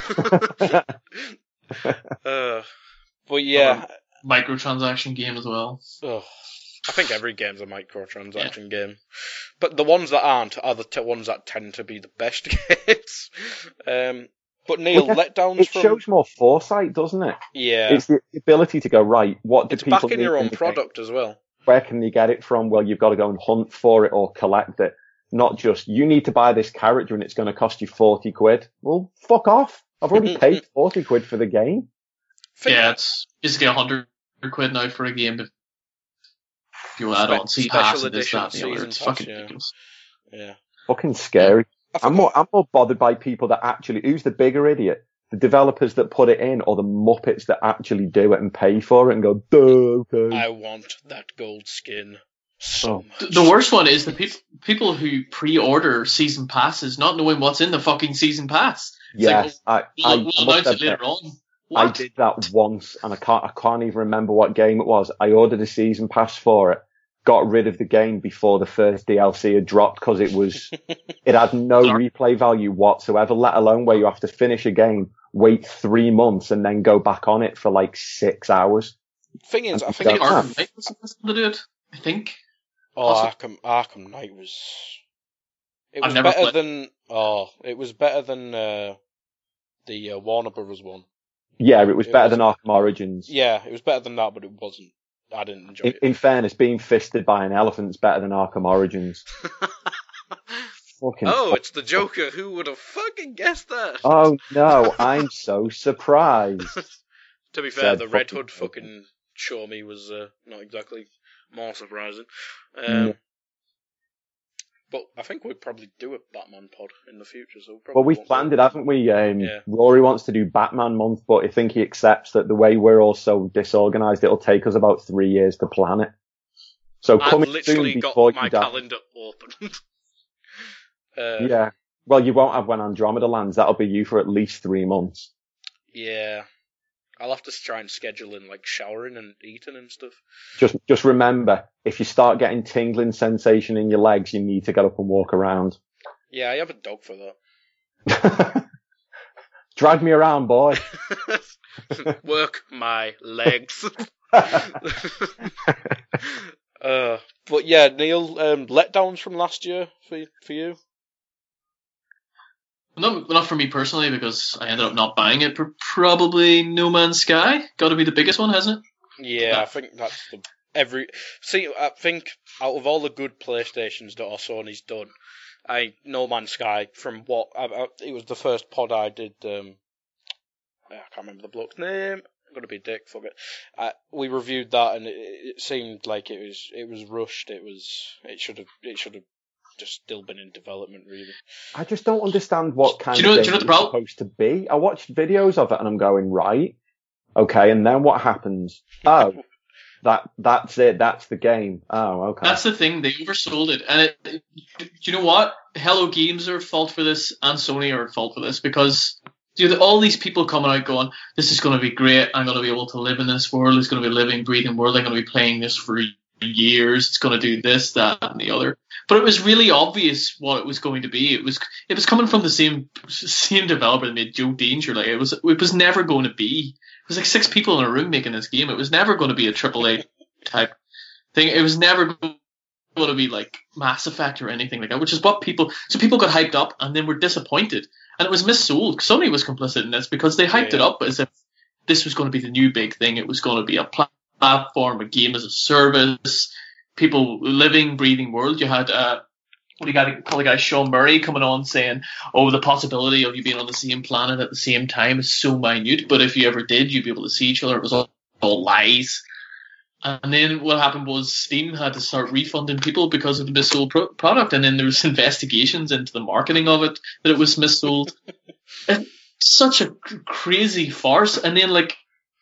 uh, but yeah, Microtransaction game as well. oh, I think every game's a microtransaction game, but the ones that aren't are the t- ones that tend to be the best games. Um, but Neil, Well, letdowns It from shows more foresight, doesn't it? yeah, It's the ability to go, right, what do it's people backing need your in own the game? product as well. Where can they get it from? Well, you've got to go and hunt for it or collect it. Not just, you need to buy this character and it's going to cost you forty quid. Well, fuck off. I've already paid forty quid for the game. Think- Yeah, it's basically a hundred quid now for a game. If you add Spe- on seat special pass and this, edition that, and the other, season it's pass, fucking yeah. ridiculous. yeah. Fucking scary. I I'm think more, I'm more bothered by people that actually, who's the bigger idiot? The developers that put it in or the muppets that actually do it and pay for it and go, duh, okay. I want that gold skin so Oh. much. The, the worst one is the people people who pre-order season passes not knowing what's in the fucking season pass. It's Yes, I, like, I, oh, we'll, we'll I announce must it later admit, on. I What? did that once and I can't, I can't even remember what game it was. I ordered a season pass for it, got rid of the game before the first D L C had dropped because it was, it had no replay value whatsoever, let alone where you have to finish a game, wait three months and then go back on it for like six hours. Thing is, I I think think it, Huh. Arkham Knight was supposed to do it. I think. oh, Possibly. Arkham Arkham Knight was it I've was never better played- than oh, it was better than uh, the uh, Warner Brothers one. Yeah, it was It better was- than Arkham Origins. Yeah, it was better than that, but it wasn't. I didn't enjoy In, it. in fairness, being fisted by an elephant's better than Arkham Origins. Fucking Oh, fuck. it's the Joker. Who would have fucking guessed that? Oh no, I'm so surprised. To be fair, Said the Red fucking Hood Joker. fucking show me was uh, not exactly more surprising. Um, Mm. But I think we'd probably do a Batman pod in the future. So we well, we've planned it, haven't we? Um, yeah. Rory wants to do Batman month, but I think he accepts that the way we're all so disorganised, it'll take us about three years to plan it. So I've literally got my calendar open. uh, yeah. Well, you won't have when Andromeda lands. That'll be you for at least three months. Yeah. I'll have to try and schedule in like showering and eating and stuff. Just, just remember, if you start getting tingling sensation in your legs, you need to get up and walk around. Yeah, I have a dog for that. Drag me around, boy. Work my legs. Uh, but yeah, Neil, um, letdowns from last year for for you? Not not for me personally, because I ended up not buying it. Probably No Man's Sky. Got to be the biggest one, hasn't it? Yeah, no. I think that's the every. See, I think out of all the good PlayStations that or Sony's done, I No Man's Sky. From what I, I, it was the first pod I did. Um, I can't remember the bloke's name. I'm gonna be a dick, fuck it. Uh, we reviewed that, and it, it seemed like it was it was rushed. It was it should have it should have just still been in development, really. I just don't understand what kind do you know, of do you know game the it's supposed to be. I watched videos of it, and I'm going, right, okay, and then what happens? Oh, that that's it. That's the game. Oh, okay. That's the thing. They oversold it, and it, it, do you know what? Hello Games are at fault for this, and Sony are at fault for this, because. Dude, all these people coming out going, this is going to be great, I'm going to be able to live in this world, it's going to be a living, breathing world, I'm going to be playing this for years, it's going to do this, that, and the other. But it was really obvious what it was going to be. It was it was coming from the same same developer that made Joe Danger. Like, it was it was never going to be. It was like six people in a room making this game. It was never going to be a triple A type thing. It was never going to be like Mass Effect or anything like that, which is what people... So people got hyped up and then were disappointed. And it was missold. Sony was complicit in this because they hyped yeah. it up as if this was going to be the new big thing. It was going to be a platform, a game as a service, people living, breathing world. You had, uh, what do you got? Call the guy Sean Murray coming on saying, oh, the possibility of you being on the same planet at the same time is so minute, but if you ever did, you'd be able to see each other. It was all, all lies. And then what happened was Steam had to start refunding people because of the missold pro- product, and then there was investigations into the marketing of it that it was missold. It's such a crazy farce. And then, like,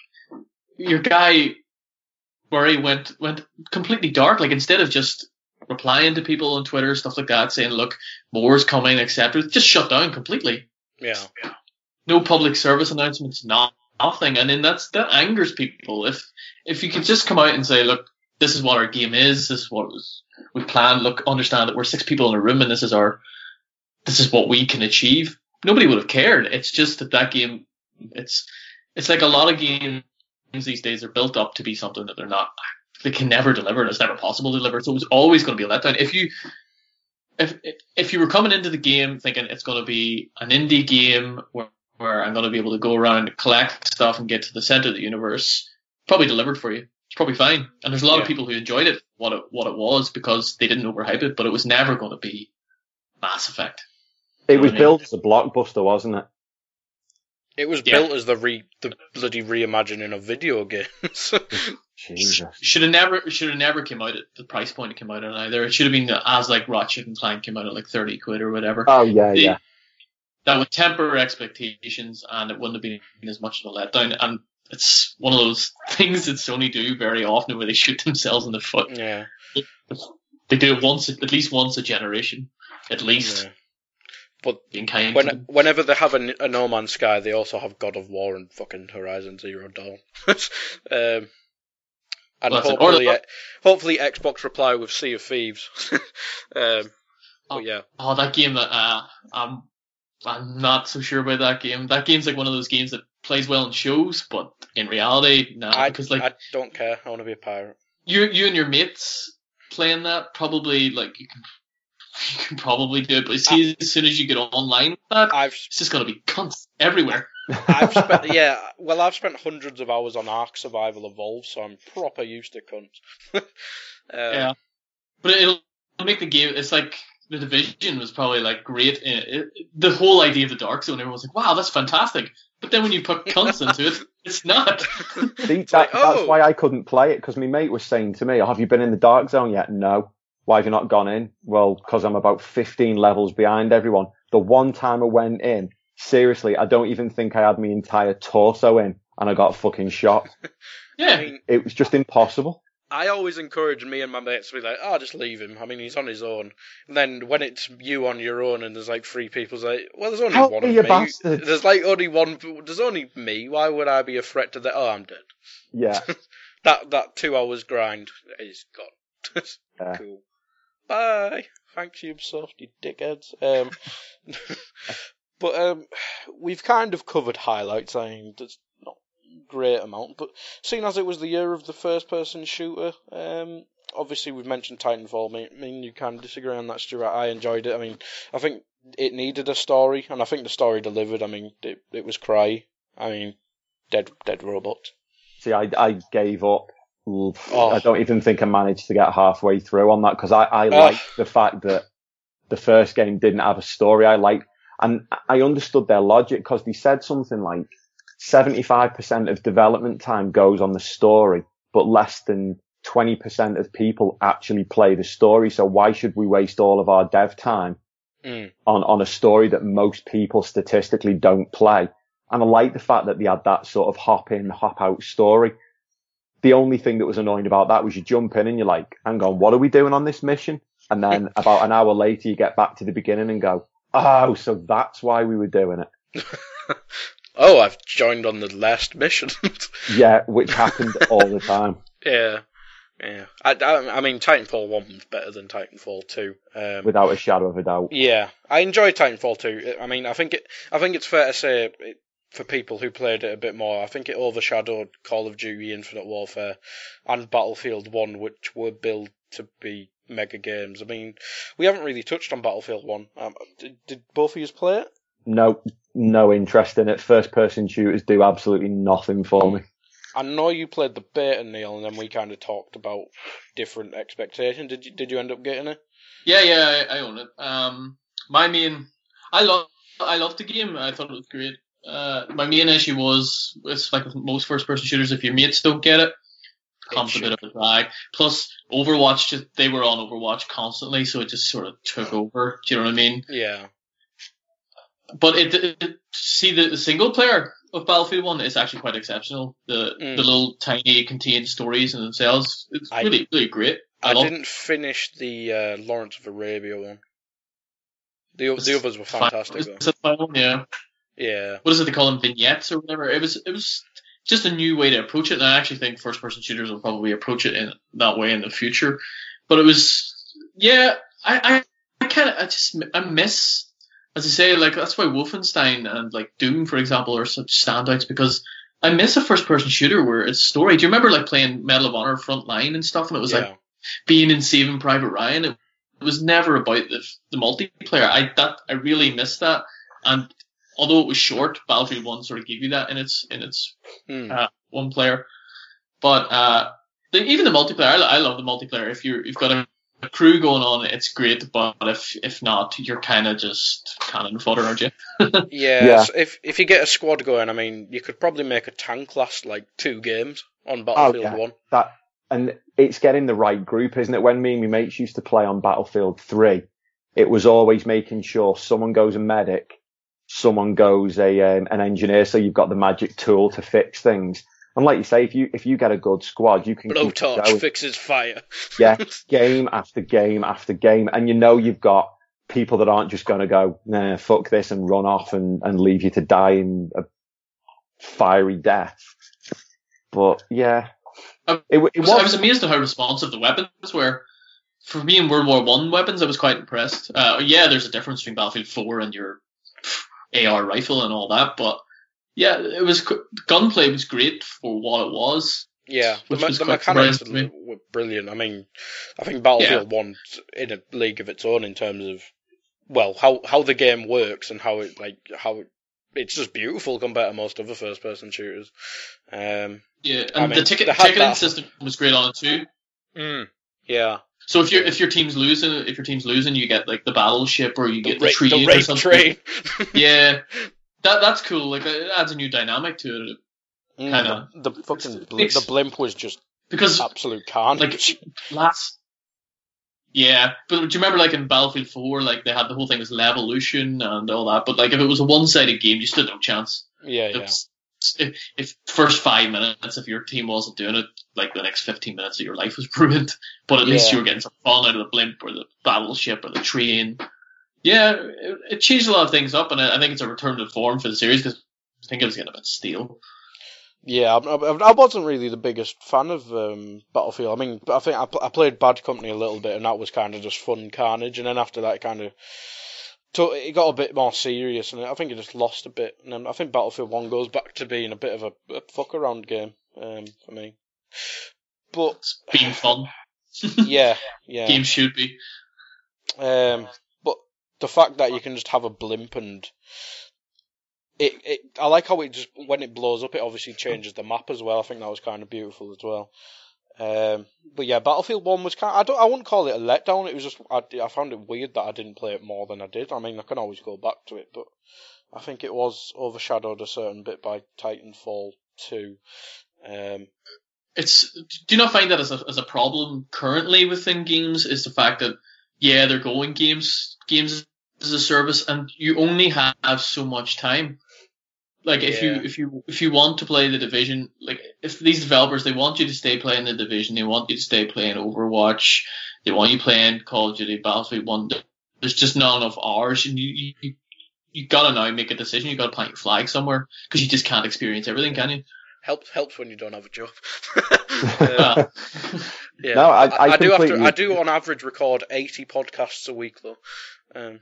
your guy Murray went went completely dark. Like, instead of just replying to people on Twitter, stuff like that, saying, look, more's coming, et cetera, just shut down completely. Yeah. No public service announcements, not. Nothing, and then that's that angers people. If if you could just come out and say, look, this is what our game is, this is what it was, we planned. Look, understand that we're six people in a room, and this is our, this is what we can achieve. Nobody would have cared. It's just that that game, it's it's like a lot of games these days are built up to be something that they're not. They can never deliver, and it's never possible to deliver. So it's always going to be a letdown. If you if if you were coming into the game thinking it's going to be an indie game where where I'm going to be able to go around and collect stuff and get to the center of the universe, probably delivered for you. It's probably fine. And there's a lot yeah. of people who enjoyed it, what it, what it was, because they didn't overhype it, but it was never going to be Mass Effect. It was built as a blockbuster, wasn't it? It was yeah. built as the re, the bloody reimagining of video games. Jesus. Should have never, should have never came out at the price point it came out at either. It should have been as like Ratchet and Clank came out at like thirty quid or whatever. Oh yeah, they, yeah. That would temper expectations, and it wouldn't have been as much of a letdown. And it's one of those things that Sony do very often, where they shoot themselves in the foot. Yeah, they do it once, at least once a generation, at least. Yeah. But kind when, whenever they have a, a No Man's Sky, they also have God of War and fucking Horizon Zero Dawn. um, and well, hopefully, or, hopefully Xbox reply with Sea of Thieves. um, oh, but yeah. Oh, that game that uh, um. I'm not so sure about that game. That game's like one of those games that plays well in shows, but in reality, no. Nah, because like I don't care. I want to be a pirate. You, you and your mates playing that probably like you can, you can probably do it. But see, I, as soon as you get online with that, I've, it's just gonna be cunts everywhere. I've spent yeah. Well, I've spent hundreds of hours on Ark Survival Evolved, so I'm proper used to cunts. um, yeah, but it'll make the game. It's like. The Division was probably like great. It, it, the whole idea of the Dark Zone, everyone was like, "Wow, that's fantastic." But then when you put cunts into it, it's not. See, that, like, oh. That's why I couldn't play it, because my mate was saying to me, oh, "Have you been in the Dark Zone yet?" No. why have you not gone in? Well, because I'm about fifteen levels behind everyone. The one time I went in, seriously, I don't even think I had my entire torso in, and I got fucking shot. Yeah. I mean, It was just impossible. I always encourage me and my mates to be like, oh, just leave him. I mean, he's on his own. And then when it's you on your own and there's like three people, it's like, well, there's only Help one me, of you me. bastards. There's like only one. There's only me. Why would I be a threat to that? Oh, I'm dead. Yeah. That that two hours grind is gone. Yeah. Cool. Bye. Thanks, Ubisoft, you dickheads. Um, but um, we've kind of covered highlights. I mean, there's not a great amount, but seeing as it was the year of the first-person shooter, um, obviously we've mentioned Titanfall. I mean, you can disagree on that, Stuart. I enjoyed it. I mean, I think it needed a story, and I think the story delivered. I mean, it it was cry. I mean, dead dead robots. See, I, I gave up. Oh. I don't even think I managed to get halfway through on that because I, I Oh. liked the fact that the first game didn't have a story. I liked, and I understood their logic because they said something like seventy-five percent of development time goes on the story, but less than twenty percent of people actually play the story. So why should we waste all of our dev time Mm. on, on a story that most people statistically don't play? And I like the fact that they had that sort of hop in, hop out story. The only thing that was annoying about that was you jump in and you're like, hang on, what are we doing on this mission? And then about an hour later, you get back to the beginning and go, oh, so that's why we were doing it. Oh, I've joined on the last mission. Yeah, which happened all the time. Yeah, yeah. I, I, I mean, Titanfall one was better than Titanfall two. Um, Without a shadow of a doubt. yeah, I enjoyed Titanfall two. I mean, I think it. I think it's fair to say it, for people who played it a bit more, I think it overshadowed Call of Duty Infinite Warfare and Battlefield one, which were billed to be mega games. I mean, we haven't really touched on Battlefield one. Um, did, did both of you play it? No, no interest in it. First person shooters do absolutely nothing for me. I know you played the beta, Neil, and then we kind of talked about different expectations. Did you, did you end up getting it? Yeah, yeah, I, I own it. Um, my main, I love, I loved the game. I thought it was great. Uh, my main issue was, it's like with most first-person shooters, if your mates don't get it, it becomes a bit of a drag. Plus, Overwatch, just, they were on Overwatch constantly, so it just sort of took over. Do you know what I mean? Yeah. But it, it see the, the single player of Battlefield one is actually quite exceptional. The Mm. the little tiny contained stories in themselves, it's I- really really great. I love- didn't finish the uh, Lawrence of Arabia one. The It's the others were fantastic Is, though. is it final? Yeah. Yeah. What is it they call them, vignettes or whatever? It was it was just a new way to approach it, and I actually think first person shooters will probably approach it in that way in the future. But it was yeah, I I, I kind of I just I miss. As I say, like that's why Wolfenstein and like Doom, for example, are such standouts because I miss a first-person shooter where it's story. Do you remember like playing Medal of Honor Frontline and stuff, and it was Yeah. like being in Saving Private Ryan? It, it was never about the the multiplayer. I that I really missed that, and although it was short, Battlefield One sort of gave you that in its in its Hmm. uh, one player. But uh, the, even the multiplayer, I, I love the multiplayer. If you're you've got a A crew going on, it's great, but if if not, you're kind of just cannon fodder, aren't you? Yeah, Yeah. so if if you get a squad going, I mean, you could probably make a tank last like two games on Battlefield yeah. one. That, and it's getting the right group, isn't it? When me and my mates used to play on Battlefield three, it was always making sure someone goes a medic, someone goes a um, an engineer, so you've got the magic tool to fix things. And like you say, if you if you get a good squad, you can keep Blowtorch going. fixes fire. Yeah, game after game after game, and you know you've got people that aren't just going to go, nah, fuck this, and run off and, and leave you to die in a fiery death. But yeah, I, it, it I was, was. I was amazed at how responsive the weapons were. For me, in World War One weapons, I was quite impressed. Uh, yeah, there's a difference between Battlefield Four and your A R rifle and all that, but yeah, it was gunplay was great for what it was. Yeah, the, Which me- was the quite mechanics surprising to were were brilliant. I mean, I think Battlefield One in a league of its own in terms of well how how the game works and how it like how it, it's just beautiful compared to most other first person shooters. Um, Yeah, I and mean, the ticket they had ticketing that- system was great on it too. mm, yeah, So if your if your team's losing, if your team's losing, you get like the battleship or you the, get the, ra- train the or raid something. train. Yeah, that that's cool. Like it adds a new dynamic to it Mm, Kinda. the, the fucking bl- It's- the blimp was just because absolute carnage. like last. Yeah, but do you remember like in Battlefield four, like they had the whole thing as Levolution and all that, but like if it was a one-sided game, you stood no chance. Yeah, yeah. Was, if, if first five minutes, if your team wasn't doing it, like the next fifteen minutes of your life was ruined. But at yeah. least you were getting some fun out of the blimp or the battleship or the train. Yeah, it, it changed a lot of things up, and I, I think it's a return to form for the series because I think it was getting a bit stale. Yeah, I, I, I wasn't really the biggest fan of um, Battlefield. I mean, I think I, I played Bad Company a little bit, and that was kind of just fun carnage. And then after that, it kind of took, it got a bit more serious, and I think it just lost a bit. And then I think Battlefield One goes back to being a bit of a, a fuck around game um, for me. But it's being fun. yeah, yeah. Games should be. Um, but the fact that you can just have a blimp and It, it, I like how it just, when it blows up, it obviously changes the map as well. I think that was kind of beautiful as well. Um, but yeah, Battlefield one was kind of, I don't, I wouldn't call it a letdown. It was just, I, I found it weird that I didn't play it more than I did. I mean, I can always go back to it, but I think it was overshadowed a certain bit by Titanfall two. Um, it's, do you not find that as a, as a problem currently within games, is the fact that, yeah, they're going games, games as a service, and you only have so much time. Like if Yeah. you if you if you want to play the Division, like if these developers, they want you to stay playing the Division, they want you to stay playing Overwatch, they want you playing Call of Duty, Battlefield One. There's just not enough hours, and you you you gotta now make a decision. You gotta plant your flag somewhere because you just can't experience everything, can you? helps helps when you don't have a job. Uh, yeah, No, I- I I do have to. completely- I do on average record eighty podcasts a week though. Um,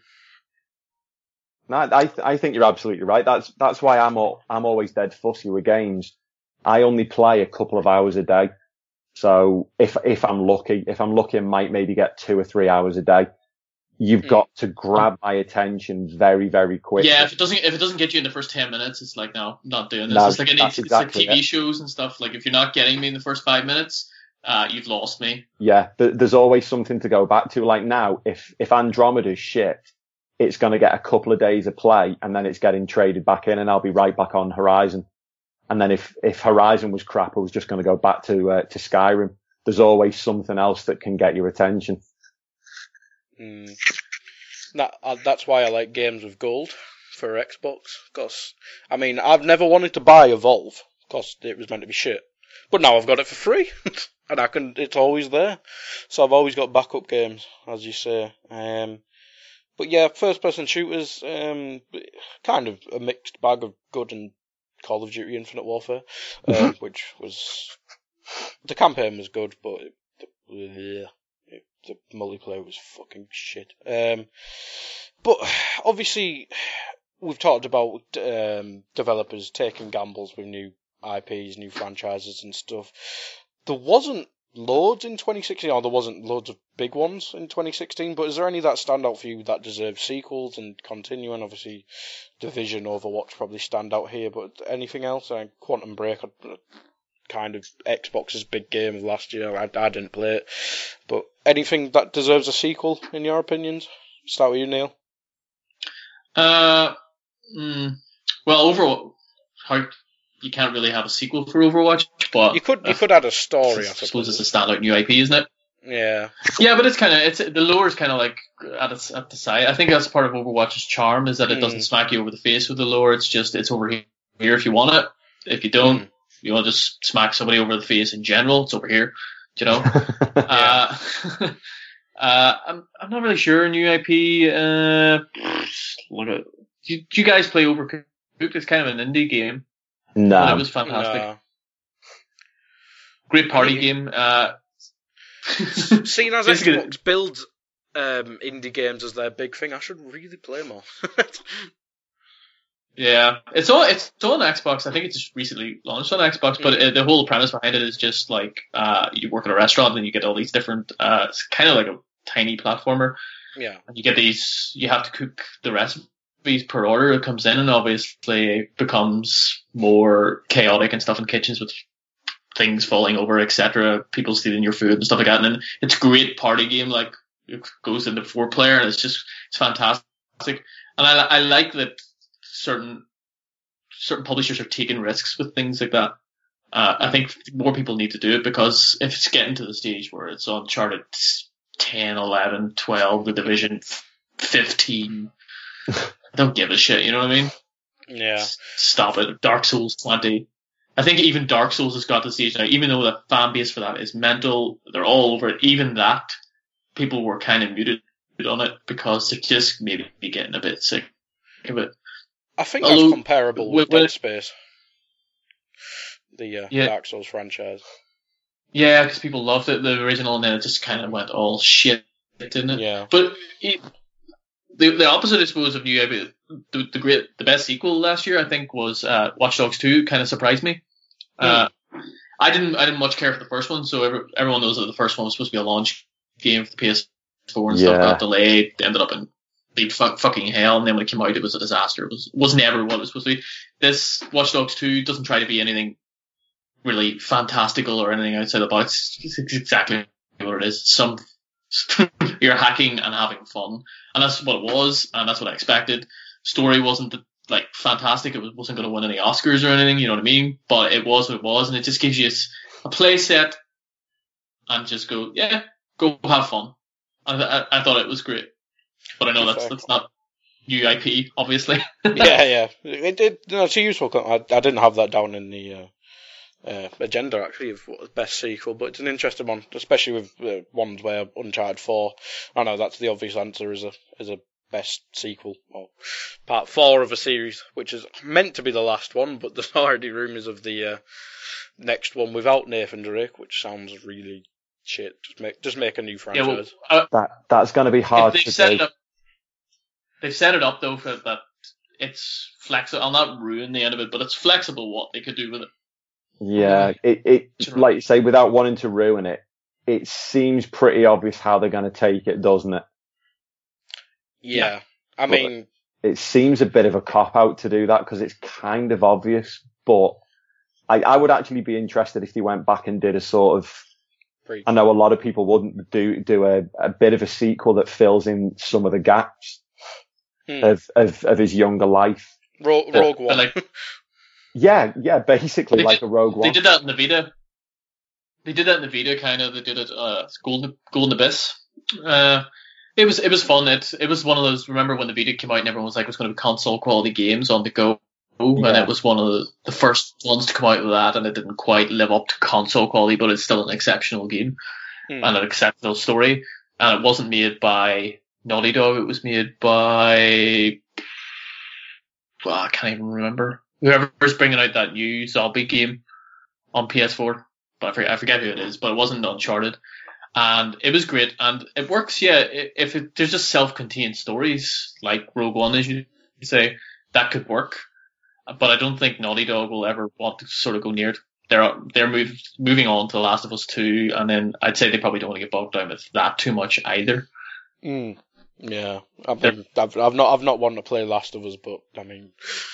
No, I th- I think you're absolutely right. That's that's why I'm all, I'm always dead fussy with games. I only play a couple of hours a day. So if if I'm lucky, if I'm lucky, I might maybe get two or three hours a day. You've Mm. got to grab my attention very very quickly. yeah, if it doesn't if it doesn't get you in the first ten minutes, it's like no, I'm not doing this. No, it's like any that's it's like exactly T V it. shows and stuff. Like if you're not getting me in the first five minutes, uh, you've lost me. Yeah, th- there's always something to go back to. Like now, if if Andromeda's shit, it's going to get a couple of days of play, and then it's getting traded back in, and I'll be right back on Horizon. And then if if Horizon was crap, I was just going to go back to uh, to Skyrim. There's always something else that can get your attention. mm. That uh, that's why I like games with gold for Xbox. Because I mean, I've never wanted to buy Evolve because it was meant to be shit, but now I've got it for free, and I can. It's always there, so I've always got backup games, as you say. Um, but yeah, first-person shooters, um, kind of a mixed bag of good and Call of Duty Infinite Warfare, uh, which was the campaign was good, but it, the, the multiplayer was fucking shit. Um, but obviously, we've talked about um, developers taking gambles with new I Ps, new franchises and stuff. There wasn't loads in twenty sixteen, or there wasn't loads of big ones in twenty sixteen, but is there any that stand out for you that deserve sequels and continuing? Obviously, Division, Overwatch probably stand out here, but anything else? Uh, Quantum Break, uh, kind of Xbox's big game of last year. I, I didn't play it, but anything that deserves a sequel, in your opinions? Start with you, Neil. Uh, mm, well, Overwatch, how, you can't really have a sequel for Overwatch, but You could you uh, could add a story, I I suppose. suppose it's a standout new I P, isn't it? Yeah. Yeah, but it's kind of it's the lore is kind of like at its at the side. I think that's part of Overwatch's charm is that it Mm. doesn't smack you over the face with the lore. It's just it's over here if you want it. If you don't, Mm. you want to just smack somebody over the face in general. It's over here, do you know. uh, uh, I'm I'm not really sure. New I P. Uh, look at do you, do you guys play Overcooked? It's kind of an indie game. No, And it was fantastic. Nah. Great party I mean- game. Uh, Seeing as Basically- Xbox builds um, indie games as their big thing, I should really play more. Yeah, it's on it's on Xbox. I think it just recently launched on Xbox, but uh, the whole premise behind it is just like uh, you work in a restaurant and you get all these different. Uh, it's kind of like a tiny platformer, yeah. and you get these. You have to cook the recipes per order that comes in, and obviously it becomes more chaotic and stuff in kitchens with things falling over, et cetera. People stealing your food and stuff like that. And then it's a great party game. Like it goes into four player, and it's just it's fantastic. And I I like that. Certain certain publishers are taking risks with things like that. Uh, I think more people need to do it because if it's getting to the stage where it's Uncharted ten, eleven, twelve, The Division fifteen. I don't give a shit, you know what I mean? Yeah. Stop it. Dark Souls twenty. I think even Dark Souls has got to the stage now, even though the fan base for that is mental, they're all over it. Even that, people were kind of muted on it because they're just maybe getting a bit sick of it. I think Although, that's comparable with with, Dead Space, the uh, yeah. Dark Souls franchise. Yeah, because people loved it, the original, and then it just kind of went all shit, didn't it? Yeah. But it, the the opposite, I suppose, of New Age, the, the great, the best sequel last year, I think, was uh, Watch Dogs two. Kind of surprised me. Uh, I didn't, I didn't much care for the first one. So every, everyone knows that the first one was supposed to be a launch game for the P S four and yeah. stuff. Got delayed, ended up in deep fuck, fucking hell. And then when it came out, it was a disaster. It was was never what it was supposed to be. This Watch Dogs two doesn't try to be anything really fantastical or anything outside the box. It's exactly what it is. Some you're hacking and having fun, and that's what it was, and that's what I expected. Story wasn't like fantastic. It wasn't going to win any Oscars or anything, you know what I mean? But it was what it was, and it just gives you a play set and just go, yeah, go have fun. And I, I thought it was great, but I know that's that's not new I P, obviously. yeah, yeah, it did. No, it's a useful. I, I didn't have that down in the uh, uh, agenda actually of what was best sequel, but it's an interesting one, especially with uh, ones where Uncharted four. I know that's the obvious answer is a is a best sequel, or part four of a series, which is meant to be the last one, but there's already rumours of the uh, next one without Nathan Drake, which sounds really shit. Just make just make a new franchise. Yeah, well, uh, that that's going to be hard they've to set do. It up, they've set it up though for that it's flexible. I'll not ruin the end of it, but it's flexible what they could do with it. Yeah, it it like you say, without wanting to ruin it, it seems pretty obvious how they're going to take it, doesn't it? Yeah, I mean, it seems a bit of a cop out to do that because it's kind of obvious, but I, I would actually be interested if they went back and did a sort of, Preach. I know a lot of people wouldn't do, do a, a bit of a sequel that fills in some of the gaps hmm. of, of, of his younger life. Rogue, Rogue One. Like, yeah, yeah, basically like did, a Rogue One. They did that in the Vita. They did that in the Vita, kind of. They did it, uh, Golden, Golden Abyss. Uh, It was it was fun. It it was one of those. Remember when the Vita came out and everyone was like, it was going to be console quality games on the go, yeah. and it was one of the, the first ones to come out with that, and it didn't quite live up to console quality, but it's still an exceptional game mm. and an exceptional story. And it wasn't made by Naughty Dog. It was made by well, I can't even remember whoever's bringing out that new zombie game on P S four. But I forget, I forget who it is. But it wasn't Uncharted. And it was great, and it works, yeah, if it, there's just self-contained stories, like Rogue One, as you say, that could work. But I don't think Naughty Dog will ever want to sort of go near it. They're, they're move, moving on to The Last of Us two, and then I'd say they probably don't want to get bogged down with that too much either. Mm, yeah, I've, been, I've, I've not I've not wanted to play Last of Us, but, I mean,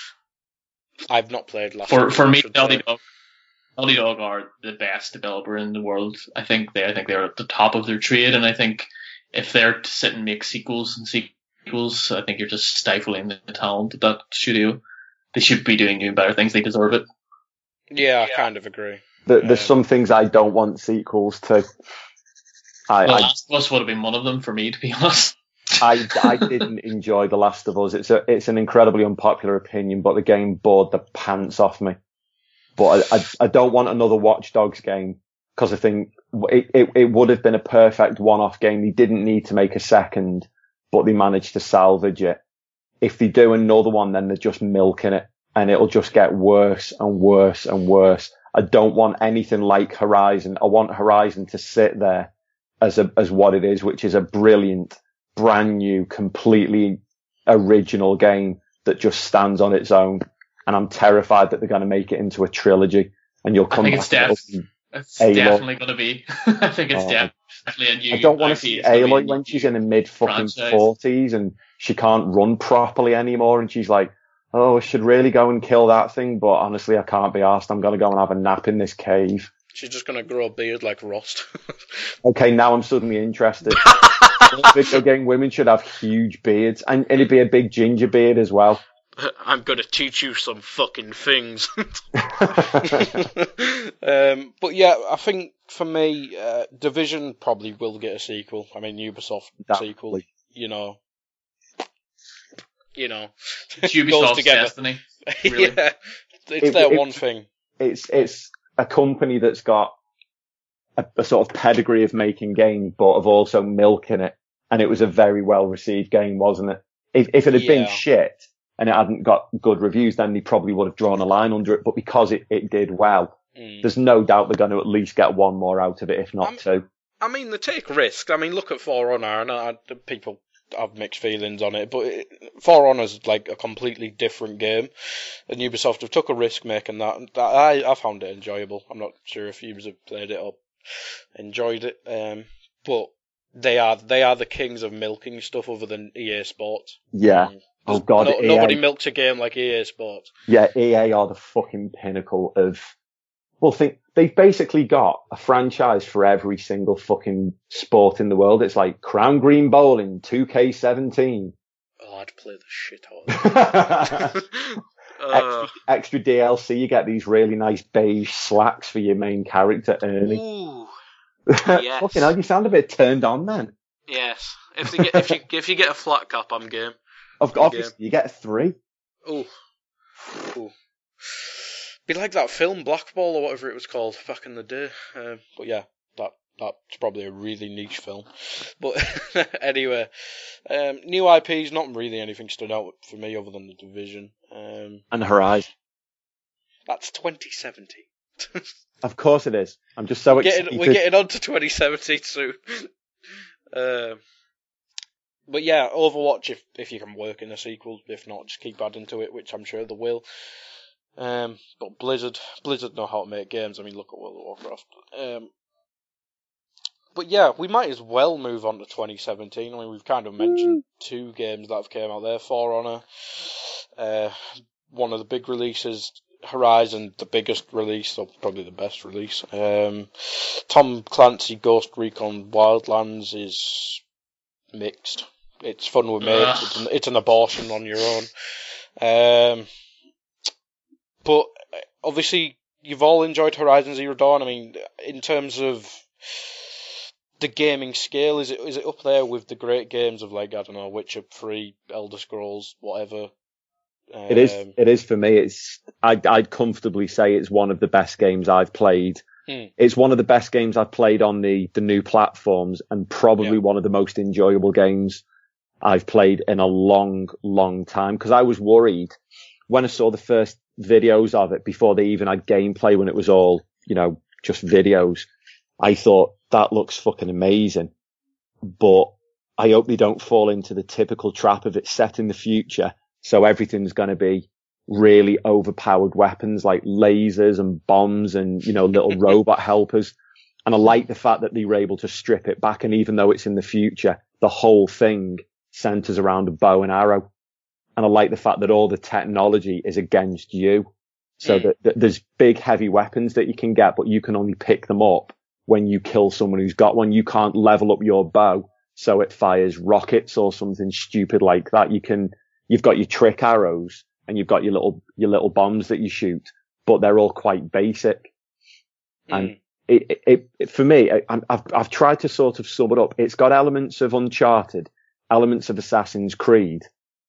I've not played Last for, of Us. For me, Naughty Dog. Naughty Dog are the best developer in the world. I think they, I think they're at the top of their trade, and I think if they're to sit and make sequels and sequels, I think you're just stifling the talent of that studio. They should be doing new and better things. They deserve it. Yeah, I kind of agree. The, there's um, some things I don't want sequels to. I, The I, Last of Us would have been one of them for me, to be honest. I, I didn't enjoy The Last of Us. It's a, it's an incredibly unpopular opinion, but the game bored the pants off me. But I, I, I don't want another Watch Dogs game because I think it, it, it would have been a perfect one-off game. They didn't need to make a second, but they managed to salvage it. If they do another one, then they're just milking it and it'll just get worse and worse and worse. I don't want anything like Horizon. I want Horizon to sit there as a, as what it is, which is a brilliant, brand new, completely original game that just stands on its own. And I'm terrified that they're going to make it into a trilogy, and you'll come I think back. It's, def- it's definitely going to be. I think it's oh, definitely a new. I don't want to see Aloy when she's in her mid fucking forties and she can't run properly anymore, and she's like, "Oh, I should really go and kill that thing," but honestly, I can't be arsed. I'm going to go and have a nap in this cave. She's just going to grow a beard like Rust. Okay, now I'm suddenly interested. Video game women should have huge beards, and it'd be a big ginger beard as well. I'm going to teach you some fucking things. um, but yeah, I think for me, uh, Division probably will get a sequel. I mean, Ubisoft Definitely. sequel, you know. You know. It's Ubisoft's destiny. Really. Yeah, it's It- their it- one thing. It's it's a company that's got a, a sort of pedigree of making games, but of also milking it. And it was a very well received game, wasn't it? If, if it had been Yeah. shit and it hadn't got good reviews, then they probably would have drawn a line under it. But because it, it did well, Mm. there's no doubt they're going to at least get one more out of it, if not I'm- two. I mean, they take risks. I mean, look at For Honor, and I, people have mixed feelings on it, but it, For Honor's like a completely different game, and Ubisoft have took a risk making that. And that I, I found it enjoyable. I'm not sure if you have played it or enjoyed it, um, but they are they are the kings of milking stuff other than E A Sports. Yeah. Mm. Oh god, No, E A, nobody milks a game like E A Sports. yeah, E A are the fucking pinnacle of, well, think, they've basically got a franchise for every single fucking sport in the world. It's like Crown Green Bowling, two K seventeen. Oh, I'd play the shit out of it. uh, extra, extra D L C, you get these really nice beige slacks for your main character, Ernie. ooh, yes. Fucking hell, you sound a bit turned on then. yes. If they get if you if you get a flat cap, I'm game. Of Obviously, you get three. Ooh. Ooh. Be like that film Blackball or whatever it was called back in the day. Um, but yeah, that that's probably a really niche film. But anyway, um, new I Ps, not really anything stood out for me other than The Division. Um, And Horizon. that's twenty seventeen. Of course it is. I'm just so we're excited. getting, we're getting on to twenty seventeen soon. um, but yeah, Overwatch, if if you can work in a sequel. If not, just keep adding to it, which I'm sure they will. Um, but Blizzard, Blizzard know how to make games. I mean, look at World of Warcraft. Um, but yeah, we might as well move on to twenty seventeen. I mean, we've kind of mentioned two games that have came out there. For Honor, uh, one of the big releases. Horizon, the biggest release, or probably the best release. Um, Tom Clancy Ghost Recon Wildlands is mixed. It's fun with mates. It's an, it's an abortion on your own. Um, but obviously, you've all enjoyed Horizon Zero Dawn. I mean, in terms of the gaming scale, is it is it up there with the great games of, like, I don't know, Witcher three, Elder Scrolls, whatever? Um, It is. It is for me. It's. I'd, I'd comfortably say it's one of the best games I've played. Hmm. It's one of the best games I've played on the the new platforms, and probably Yeah. one of the most enjoyable games I've played in a long, long time. Because I was worried when I saw the first videos of it before they even had gameplay, when it was all, you know, just videos. I thought that looks fucking amazing, but I hope they don't fall into the typical trap of it set in the future. So everything's going to be really overpowered weapons like lasers and bombs and, you know, little robot helpers. And I like the fact that they were able to strip it back. And even though it's in the future, the whole thing centers around a bow and arrow. And I like the fact that all the technology is against you. So Mm. that, that there's big, heavy weapons that you can get, but you can only pick them up when you kill someone who's got one. You can't level up your bow so it fires rockets or something stupid like that. You can, you've got your trick arrows and you've got your little, your little bombs that you shoot, but they're all quite basic. Mm. And it, it, it, for me, I, I've, I've tried to sort of sum it up. It's got elements of Uncharted, elements of Assassin's Creed,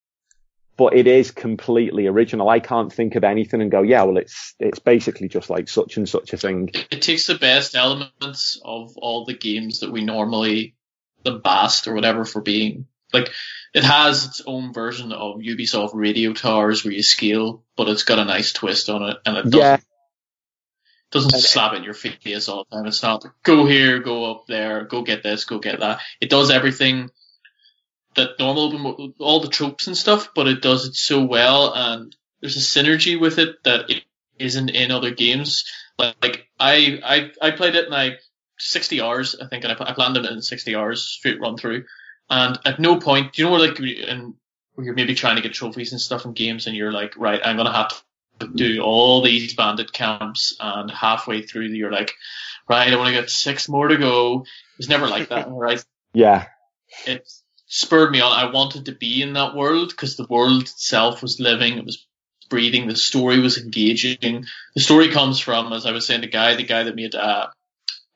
but it is completely original. I can't think of anything and go, yeah, well, it's, it's basically just like such and such a thing. It takes the best elements of all the games that we normally, the bast or whatever for being, like, it has its own version of Ubisoft Radio Towers where you scale, but it's got a nice twist on it, and it doesn't, Yeah. doesn't And- slap it in your face all the time. It's not, go here, go up there, go get this, go get that. It does everything that normal, all the tropes and stuff, but it does it so well, and there's a synergy with it that it isn't in other games. Like, like I, I, I played it and I, sixty hours, I think, and I, I planned it in sixty hours straight run through. And at no point, you know, like, and where you're maybe trying to get trophies and stuff in games, and you're like, right, I'm gonna have to do all these bandit camps, and halfway through you're like, right, I want to get six more to go. It was never like that, right? Yeah. It spurred me on. I wanted to be in that world because the world itself was living, it was breathing, the story was engaging. The story comes from, as I was saying, the guy, the guy that made uh,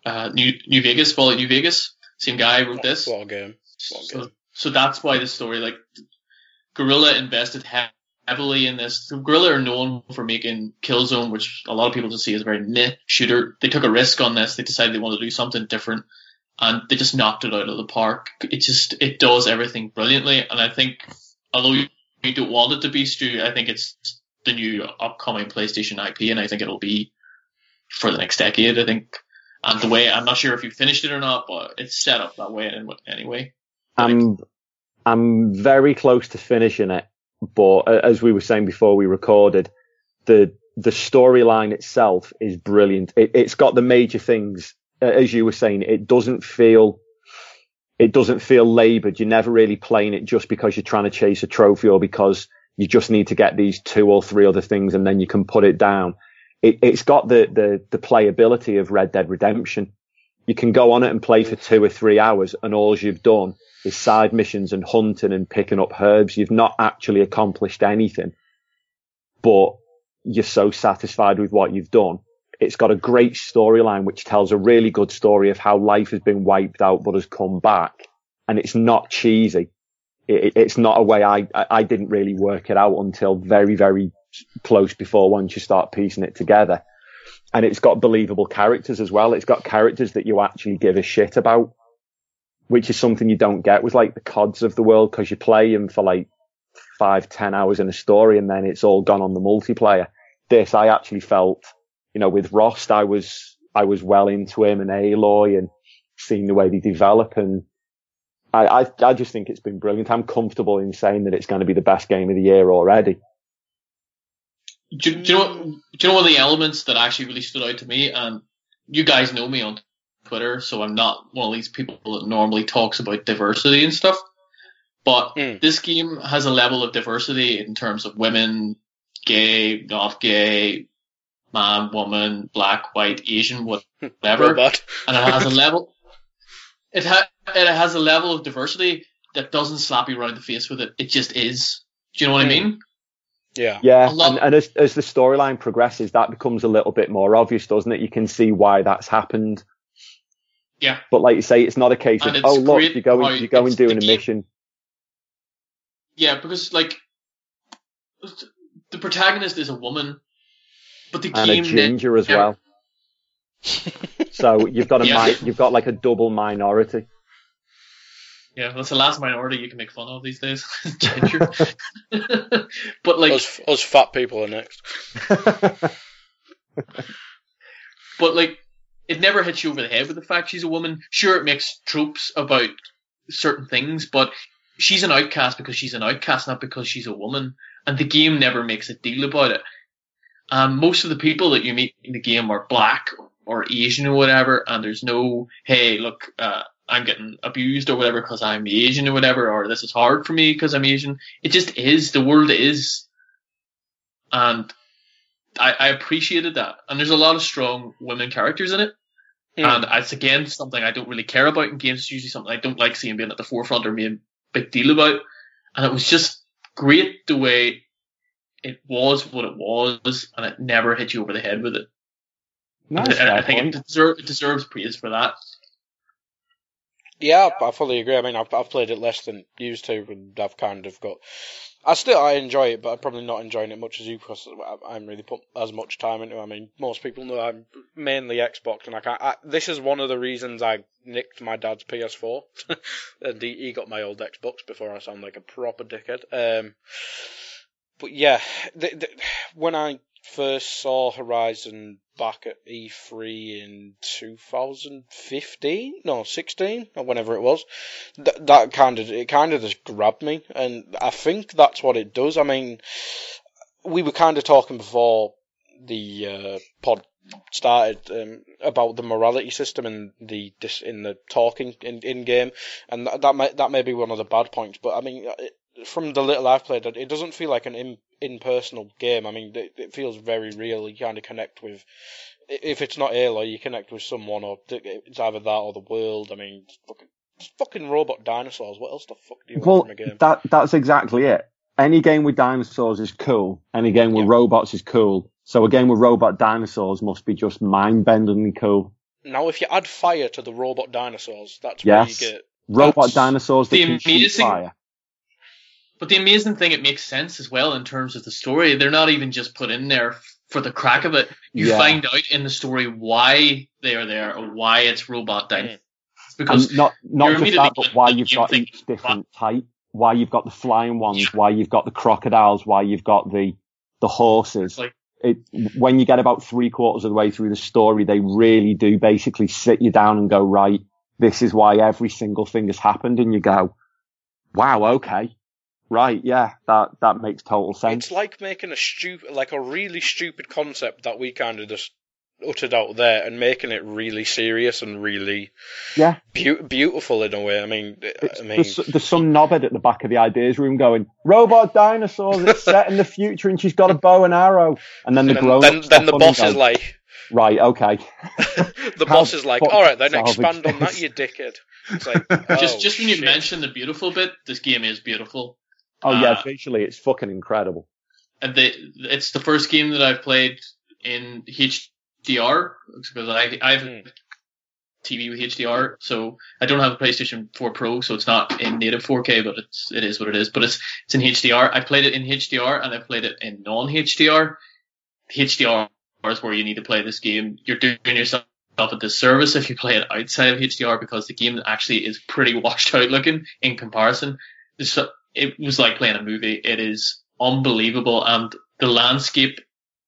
uh, New New Vegas, Fallout New Vegas. Same guy wrote this. What a game. What a So, game. so that's why the story, like, Guerrilla invested he- heavily in this. So Guerrilla are known for making Killzone, which a lot of people just see as a very meh shooter. They took a risk on this. They decided they wanted to do something different, and they just knocked it out of the park. It just, it does everything brilliantly, and I think, although you, you don't want it to be, Stu, I think it's the new upcoming PlayStation I P, and I think it'll be for the next decade, I think. And the way, I'm not sure if you finished it or not, but it's set up that way anyway. I'm, I'm very close to finishing it, but as we were saying before we recorded, the the storyline itself is brilliant. It, it's got the major things, as you were saying. It doesn't feel, it doesn't feel laboured. You're never really playing it just because you're trying to chase a trophy or because you just need to get these two or three other things and then you can put it down. It, it's got the, the, the playability of Red Dead Redemption. You can go on it and play for two or three hours and all you've done is side missions and hunting and picking up herbs. You've not actually accomplished anything, but you're so satisfied with what you've done. It's got a great storyline, which tells a really good story of how life has been wiped out, but has come back. And it's not cheesy. It, it's not a way I, I didn't really work it out until very, very close before once you start piecing it together. And it's got believable characters as well. It's got characters that you actually give a shit about, which is something you don't get with like the C O Ds of the world, because you play them for like five, ten hours in a story and then it's all gone on the multiplayer. This, I actually felt, you know, with Rost, I was, I was well into him and Aloy and seeing the way they develop. And I, I, I just think it's been brilliant. I'm comfortable in saying that it's going to be the best game of the year already. Do, do, you know, do you know one of the elements that actually really stood out to me? And you guys know me on Twitter, so I'm not one of these people that normally talks about diversity and stuff. But mm. this game has a level of diversity in terms of women, gay, not gay, man, woman, black, white, Asian, whatever. Robot. And it has a level. It, ha- it has a level of diversity that doesn't slap you around the face with it. It just is. Do you know what mm. I mean? Yeah. Yeah. And, and as, as the storyline progresses, that becomes a little bit more obvious, doesn't it? You can see why that's happened. Yeah. But like you say, it's not a case and of, oh, look, you're going, you're going doing a mission. Yeah, because like the protagonist is a woman, but the and game a ginger as never... well. So you've got a yeah. mi- you've got like a double minority. Yeah, that's the last minority you can make fun of these days. Ginger. But like us, us fat people are next. But like, it never hits you over the head with the fact she's a woman. Sure, it makes tropes about certain things, but she's an outcast because she's an outcast, not because she's a woman. And the game never makes a deal about it. Um, most of the people that you meet in the game are black or Asian or whatever, and there's no, hey, look, uh, I'm getting abused or whatever because I'm Asian or whatever, or this is hard for me because I'm Asian. It just is. The world is. And I, I appreciated that. And there's a lot of strong women characters in it. Mm. And it's, again, something I don't really care about in games. It's usually something I don't like seeing being at the forefront or being a big deal about. And it was just great the way it was what it was, and it never hit you over the head with it. Nice, and I, I think it, deserve, it deserves praise for that. Yeah, I fully agree. I mean, I've, I've played it less than used to, and I've kind of got... I still, I enjoy it, but I'm probably not enjoying it much as you, because I haven't really put as much time into it. I mean, most people know I'm mainly Xbox, and I can't... I, this is one of the reasons I nicked my dad's P S four, and he, he got my old Xbox before I sound like a proper dickhead. Um, but yeah, the, the, when I first saw Horizon back at E three in two thousand fifteen, no, sixteen, or whenever it was, th- that kind of, it kind of just grabbed me, and I think that's what it does. I mean, we were kind of talking before the uh, pod started um, about the morality system in the in the talking in, in game, and that that may, that may be one of the bad points, but I mean, it, from the little I've played, it doesn't feel like an in, impersonal game. I mean, it, it feels very real. You kind of connect with, if it's not Aloy, you connect with someone, or it's either that or the world. I mean, fucking, fucking robot dinosaurs. What else the fuck do you well, want from a game? That, that's exactly it. Any game with dinosaurs is cool. Any game with yeah. robots is cool. So a game with robot dinosaurs must be just mind-bendingly cool. now if you add fire to the robot dinosaurs, that's Yes. where you get Robot that's- dinosaurs that the can shoot amazing- fire. But the amazing thing, it makes sense as well in terms of the story. They're not even just put in there for the crack of it. You Yeah. find out in the story why they are there or why it's robot dinosaurs. Because And not not you're just immediately that, but why getting you've the got game each thinking, different type. Why you've got the flying ones, why you've got the crocodiles, why you've got the the horses. Like- It, when you get about three quarters of the way through the story, they really do basically sit you down and go, right, this is why every single thing has happened, and you go, wow, okay, right, yeah, that that makes total sense. It's like making a stupid, like a really stupid concept that we kind of just uttered out there and making it really serious and really Yeah. be- beautiful in a way. I mean, It's- I mean, there's, there's some knobhead at the back of the ideas room going, robot dinosaurs, it's set in the future and she's got a bow and arrow. And then the and grown then, then the boss is like, right, okay. the How boss is like, fuck all right, then salvage expand on that, this? you dickhead. It's like, just oh, just when you shit. mention the beautiful bit, this game is beautiful. Oh yeah, Uh, visually it's fucking incredible. And they, it's the first game that I've played in H D R because I I have a Hmm. T V with H D R, so I don't have a PlayStation four Pro, so it's not in native four K, but it's it is what it is. But it's it's in H D R. I played it in H D R and I played it in non H D R. H D R is where you need to play this game. You're doing yourself a disservice if you play it outside of H D R because the game actually is pretty washed out looking in comparison. This, it was like playing a movie. It is unbelievable, and the landscape.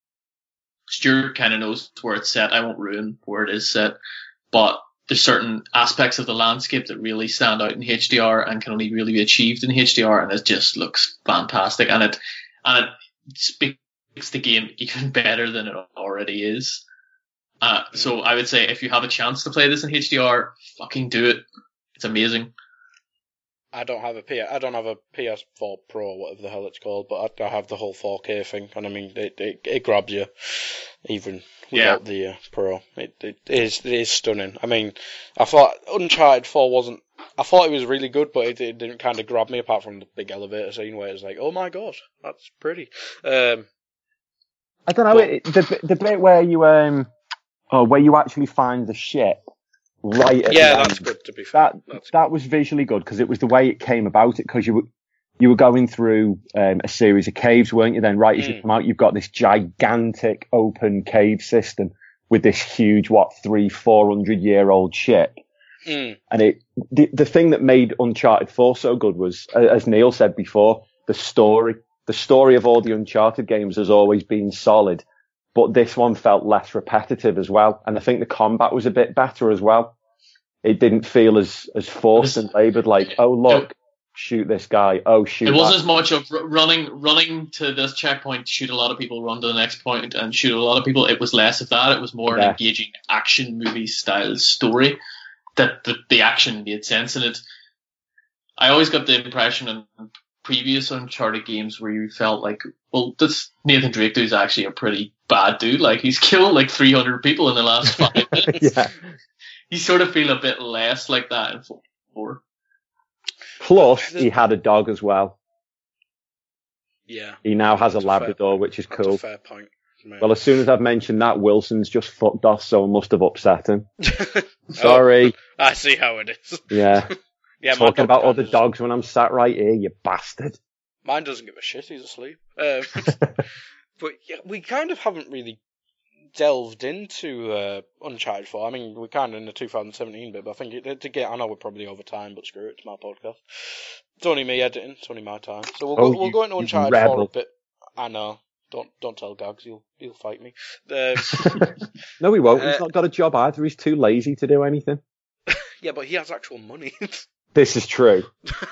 Stuart kind of knows where it's set. I won't ruin where it is set, but there's certain aspects of the landscape that really stand out in H D R and can only really be achieved in H D R, and it just looks fantastic. And it and it makes the game even better than it already is. Uh, so I would say if you have a chance to play this in H D R, fucking do it. It's amazing. I don't have a P. I don't have a P S four Pro, whatever the hell it's called, but I, I have the whole four K thing, and I mean, it it, it grabs you, even without Yeah. the uh, Pro. It, it is it is stunning. I mean, I thought Uncharted four wasn't. I thought it was really good, but it, it didn't kind of grab me apart from the big elevator scene where it's like, oh my god, that's pretty. Um, I don't know, Well- it, the the bit where you um oh where you actually find the ship right at yeah, the that's end, good to be fair. That That's that was visually good because it was the way it came about it because you were you were going through um, a series of caves, weren't you? Then right as you Mm. come out, you've got this gigantic open cave system with this huge what three four hundred year old ship. Mm. And it, the, the thing that made Uncharted four so good was, uh, as Neil said before, the story. The story of all the Uncharted games has always been solid, but this one felt less repetitive as well. And I think the combat was a bit better as well. It didn't feel as, as forced and laboured, like, oh look, shoot this guy, oh shoot It wasn't that. as much of r- running running to this checkpoint, shoot a lot of people, run to the next point and shoot a lot of people. It was less of that. It was more Yeah. an engaging action movie style story that the, the action made sense in it. I always got the impression in previous Uncharted games where you felt like, well, this Nathan Drake dude's actually a pretty bad dude. Like, he's killed like three hundred people in the last five minutes. Yeah. You sort of feel a bit less like that in four. Plus, he had a dog as well. Yeah. He now has a That's a fair Labrador, which is That's cool. a fair point. mate. Well, as soon as I've mentioned that, Wilson's just fucked off, so I must have upset him. Sorry. Oh, I see how it is. Yeah. Yeah, my Talking dog about kind other of- dogs when I'm sat right here, you bastard. Mine doesn't give a shit. He's asleep. Um, but yeah, we kind of haven't really delved into uh, Uncharted four. I mean, we're kind of in the two thousand seventeen bit, but I think it, to get. I know we're probably over time, but screw it. It's my podcast. It's only me editing. It's only my time. So we'll Oh, go, we'll you- go into you Uncharted four a rebel. bit. I know. Don't don't tell Gags. He'll he'll fight me. Um, No, he won't. Uh, He's not got a job either. He's too lazy to do anything. yeah, but he has actual money. This is true.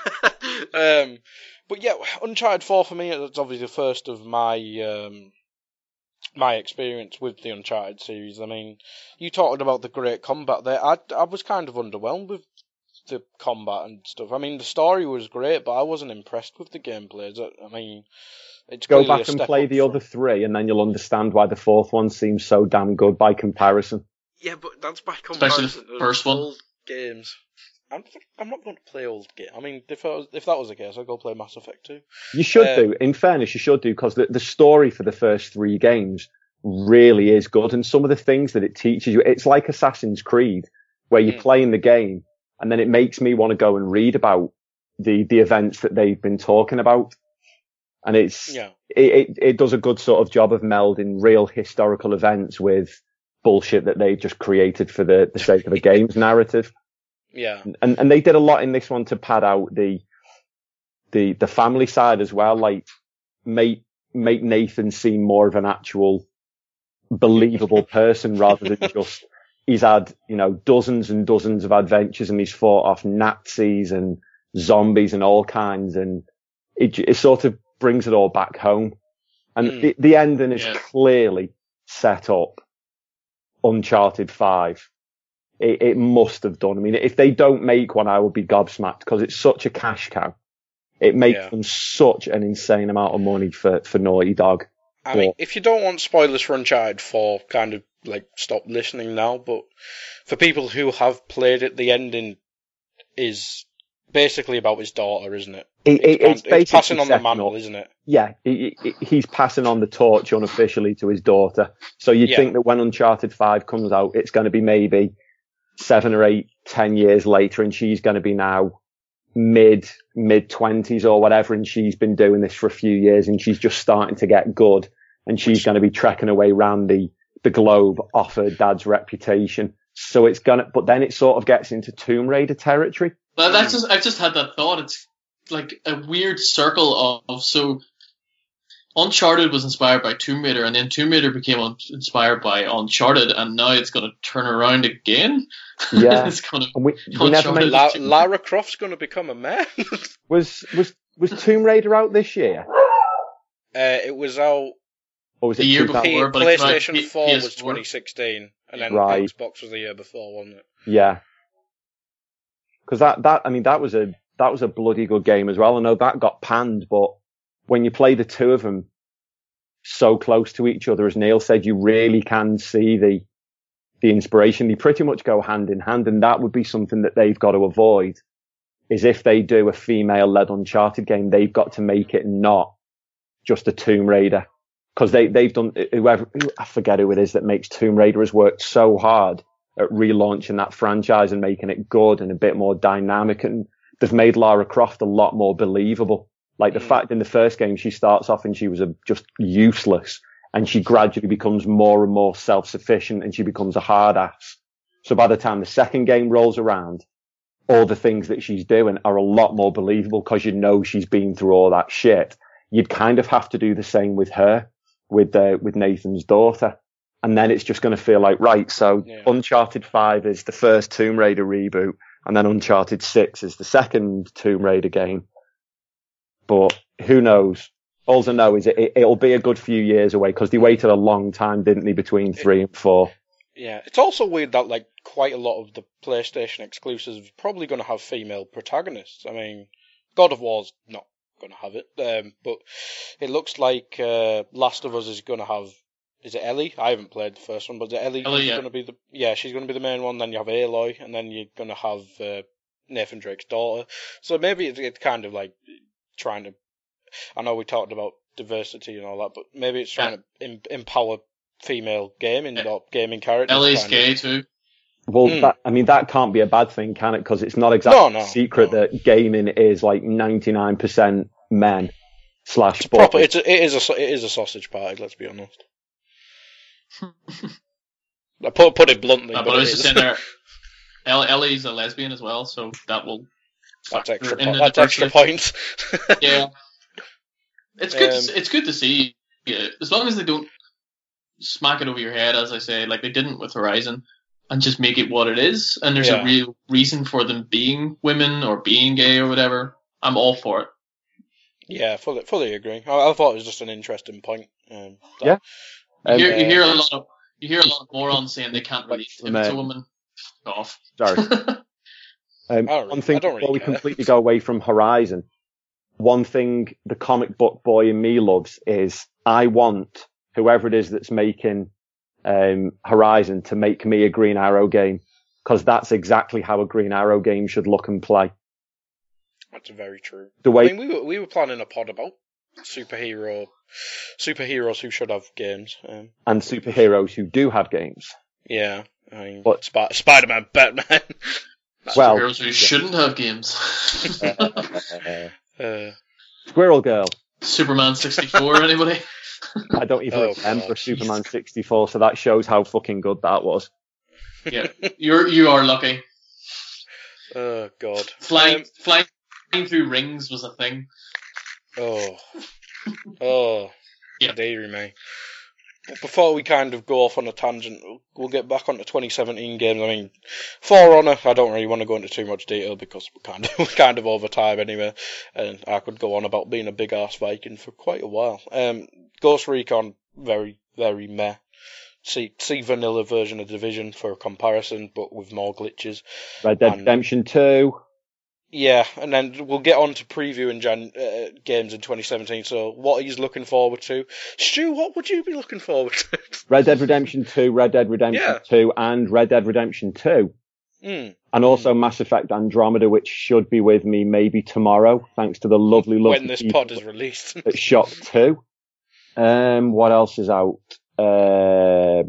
um, but yeah, Uncharted four for me, it's obviously the first of my um, my experience with the Uncharted series. I mean, you talked about the great combat there. I, I was kind of underwhelmed with the combat and stuff. I mean, the story was great, but I wasn't impressed with the gameplay. I mean, it's Go clearly back a and step play up the from- other three, and then you'll understand why the fourth one seems so damn good by comparison. Yeah, but that's by Especially comparison the to first one. old games. I'm, I'm not going to play old games. I mean, if, I was, if that was the case, I'd go play Mass Effect two. You should Um, do. In fairness, you should do, because the, the story for the first three games really is good. And some of the things that it teaches you, it's like Assassin's Creed, where you're mm. playing the game and then it makes me want to go and read about the, the events that they've been talking about. And it's, yeah. it, it, it does a good sort of job of melding real historical events with bullshit that they've just created for the, the sake of a game's narrative. Yeah. And, and they did a lot in this one to pad out the, the, the family side as well, like make, make Nathan seem more of an actual believable person rather than just, he's had, you know, dozens and dozens of adventures and he's fought off Nazis and zombies and all kinds. And it, it sort of brings it all back home. And mm. the, the ending is yeah. clearly set up Uncharted five. It, it must have done. I mean, if they don't make one, I will be gobsmacked because it's such a cash cow. It makes yeah. them such an insane amount of money for, for Naughty Dog. I mean, if you don't want spoilers for Uncharted four, kind of like stop listening now. But for people who have played it, the ending is basically about his daughter, isn't it? it, it it's, it's, it's passing on the mantle, up. isn't it? Yeah, it, it, he's passing on the torch unofficially to his daughter. So you'd yeah. think that when Uncharted five comes out, it's going to be maybe seven or eight, ten years later, and she's going to be now mid, mid twenties or whatever, and she's been doing this for a few years, and she's just starting to get good, and she's going to be trekking away round the, the globe off her dad's reputation. So it's gonna, but then it sort of gets into Tomb Raider territory. Well, that's just, I've just had that thought. It's like a weird circle of, of so Uncharted was inspired by Tomb Raider, and then Tomb Raider became un- inspired by Uncharted, and now it's going to turn around again. Yeah, it's going to. We, we never made La- Lara Croft's going to become a man. was was was Tomb Raider out this year? Uh, it was out. Or was the it year before? P- But PlayStation P- four P S four was twenty sixteen, and then right. Xbox was the year before, wasn't it? Yeah. Because that, that, I mean, that was a, that was a bloody good game as well. I know that got panned, but when you play the two of them so close to each other, as Neil said, you really can see the, the inspiration. They pretty much go hand in hand, and that would be something that they've got to avoid, is if they do a female-led Uncharted game, they've got to make it not just a Tomb Raider. Because they, they've done, whoever, I forget who it is that makes Tomb Raider, has worked so hard at relaunching that franchise and making it good and a bit more dynamic, and they've made Lara Croft a lot more believable. Like the mm. fact in the first game she starts off and she was a, just useless, and she gradually becomes more and more self-sufficient and she becomes a hard ass. So by the time the second game rolls around, all the things that she's doing are a lot more believable because you know she's been through all that shit. You'd kind of have to do the same with her, with uh, with Nathan's daughter. And then it's just going to feel like, right, so yeah. Uncharted five is the first Tomb Raider reboot, and then Uncharted six is the second Tomb Raider game. But who knows? All I know is it, it, it'll be a good few years away, because they waited a long time, didn't they, between three and four. Yeah, it's also weird that like quite a lot of the PlayStation exclusives are probably going to have female protagonists. I mean, God of War's not going to have it, um, but it looks like uh, Last of Us is going to have. Is it Ellie? I haven't played the first one, but Ellie Ellie, is yeah. going to be the yeah, she's going to be the main one. Then you have Aloy, and then you're going to have uh, Nathan Drake's daughter. So maybe it's, it's kind of like trying to. I know we talked about diversity and all that, but maybe it's trying yeah. to em- empower female gaming yeah. or gaming characters. Ellie's gay too. Well, mm. that, I mean, that can't be a bad thing, can it? Because it's not exactly no, no, a secret no. that gaming is like ninety-nine percent men slash it's proper. It's a, it is a it is a sausage party. Let's be honest. I put put it bluntly, no, but, but I was it just is. saying there. Ellie's a lesbian as well, so that will. That's extra. Po- that's extra points. Yeah, it's good. Um, to, it's good to see. Yeah, as long as they don't smack it over your head, as I say, like they didn't with Horizon, and just make it what it is, and there's yeah. a real reason for them being women or being gay or whatever. I'm all for it. Yeah, fully fully agree. I, I thought it was just an interesting point. Um, that, yeah. You hear, Um, you hear a lot of you hear a lot of morons saying they can't relate if it's a woman. Off. Sorry. um, really, one thing really before we care. completely go away from Horizon, one thing the comic book boy in me loves is I want whoever it is that's making um, Horizon to make me a Green Arrow game, because that's exactly how a Green Arrow game should look and play. That's very true. The way I mean, we were we were planning a pod about superhero superheroes who should have games. Um, and superheroes who do have games. Yeah, I mean, But- Sp- Spider-Man, Batman. Well, Superheroes who shouldn't have games. uh, uh, Squirrel Girl. Superman sixty-four, anybody? I don't even Oh, remember God. Superman sixty-four, so that shows how fucking good that was. Yeah, you're you are lucky. oh God. Flying Um, flying through rings was a thing. oh. Oh. Yeah. Dearie me. But before we kind of go off on a tangent, we'll get back onto twenty seventeen games. I mean, For Honor, I don't really want to go into too much detail because we're kind of we're kind of over time anyway, and I could go on about being a big ass Viking for quite a while. Um, Ghost Recon, very very meh. See see vanilla version of Division for comparison, but with more glitches. Red Dead And- Redemption two. Yeah, and then we'll get on to previewing Jan- uh, games in twenty seventeen. So, what he's looking forward to, Stu? What would you be looking forward to? Red Dead Redemption two, Red Dead Redemption Yeah. two, and Red Dead Redemption two. mm. And also Mass Effect Andromeda, which should be with me maybe tomorrow, thanks to the lovely, lovely When this people pod is released. at Shop two. Um, what else is out? Uh,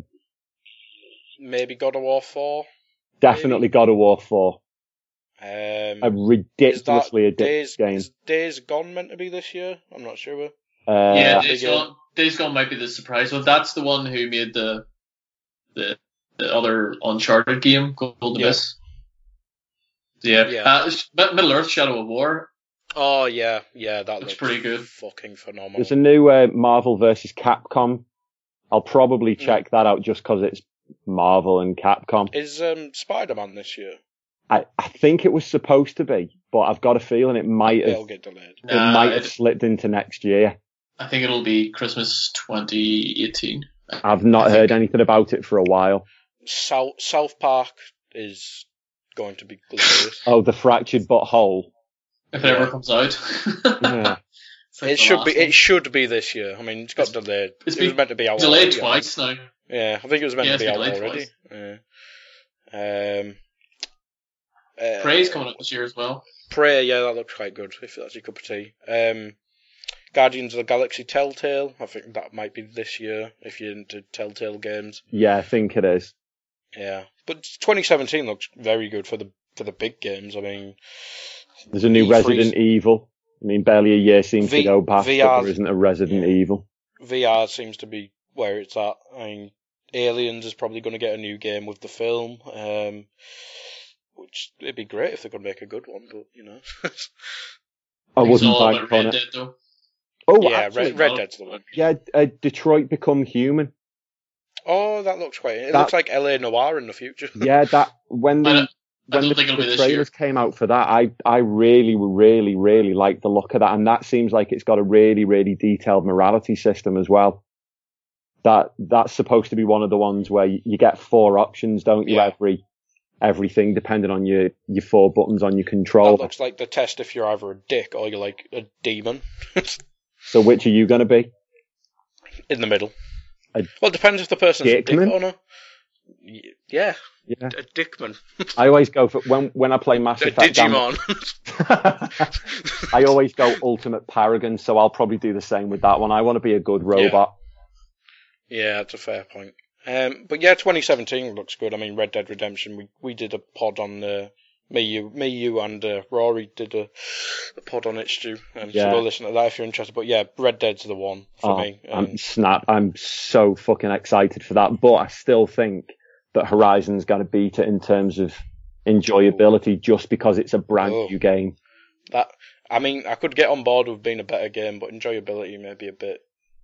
Maybe God of War four. definitely God of War four. Um, A ridiculously is that addictive Days, game. Is Days Gone meant to be this year? I'm not sure. Uh, yeah, big Days game. Gone, Days Gone might be the surprise. Well, that's the one who made the the the other Uncharted game, Gold Yeah. Abyss. Yeah, Yeah. Uh, Sh- Middle Earth: Shadow of War. Oh yeah, yeah, that Looks looks pretty good. Fucking phenomenal. There's a new uh, Marvel versus Capcom. I'll probably Mm. check that out just because it's Marvel and Capcom. Is um, Spider-Man this year? I, I think it was supposed to be, but I've got a feeling it might have It'll get delayed. it Nah, might have it- slipped into next year. I think it'll be Christmas twenty eighteen. I've not I heard think- anything about it for a while. South South Park is going to be glorious. Oh, the fractured but whole. If it Yeah. ever comes out. Yeah. It's like It the should last be. one. It should be this year. I mean, it's got It's- delayed. it's It was been meant to be out. delayed already, I twice now. think. Yeah, I think it was meant Yeah, to be it's out been delayed already. Yeah. Um. Uh, Prey's coming up this year as well. Prey, yeah, that looks quite good. If that's your cup of tea. Um. Guardians of the Galaxy Telltale. I think that might be this year if you're into Telltale games. Yeah, I think it is. Yeah, but twenty seventeen looks very good for the for the big games. I mean, There's a new E three 's Resident Evil. I mean, barely a year seems V- to go past, V R but there isn't a Resident yeah. Evil. V R seems to be where it's at. I mean, Aliens is probably going to get a new game with the film, um, which it'd be great if they could make a good one, but you know. I It's wasn't all bank about on Red it. Dead though. Oh, yeah, actually, Red, Red well- Dead's the one. yeah, uh, Detroit Become Human. Oh, that looks quite. It That- looks like L A Noire in the future. Yeah, that when I the don't, I when don't the, think it'll be the this trailers year. came out for that, I I really, really, really like the look of that, and that seems like it's got a really, really detailed morality system as well. That that's supposed to be one of the ones where you, you get four options, don't you? Yeah. Every everything depending on your your four buttons on your That controller. looks like the test if you're either a dick or you're like a demon. So which are you going to be? In the middle. A Well, it depends if the person's a dick dickman? or not. Y- Yeah, Yeah, a dickman. I always go for when when I play Mass A Effect. I'm- Digimon. I always go Ultimate Paragon, so I'll probably do the same with that one. I want to be a good robot. Yeah, that's a fair point. Um, but yeah, twenty seventeen looks good. I mean, Red Dead Redemption. We we did a pod on uh, me, you, me, you, and uh, Rory did a, a pod on it, Stu. Um, Yeah. So go listen to that if you're interested. But yeah, Red Dead's the one for Oh, me. Um, I'm snap. I'm so fucking excited for that. But I still think that Horizon's going to beat it in terms of enjoyability just because it's a brand Oh. new game. that I mean, I could get on board with being a better game, but enjoyability may be a bit,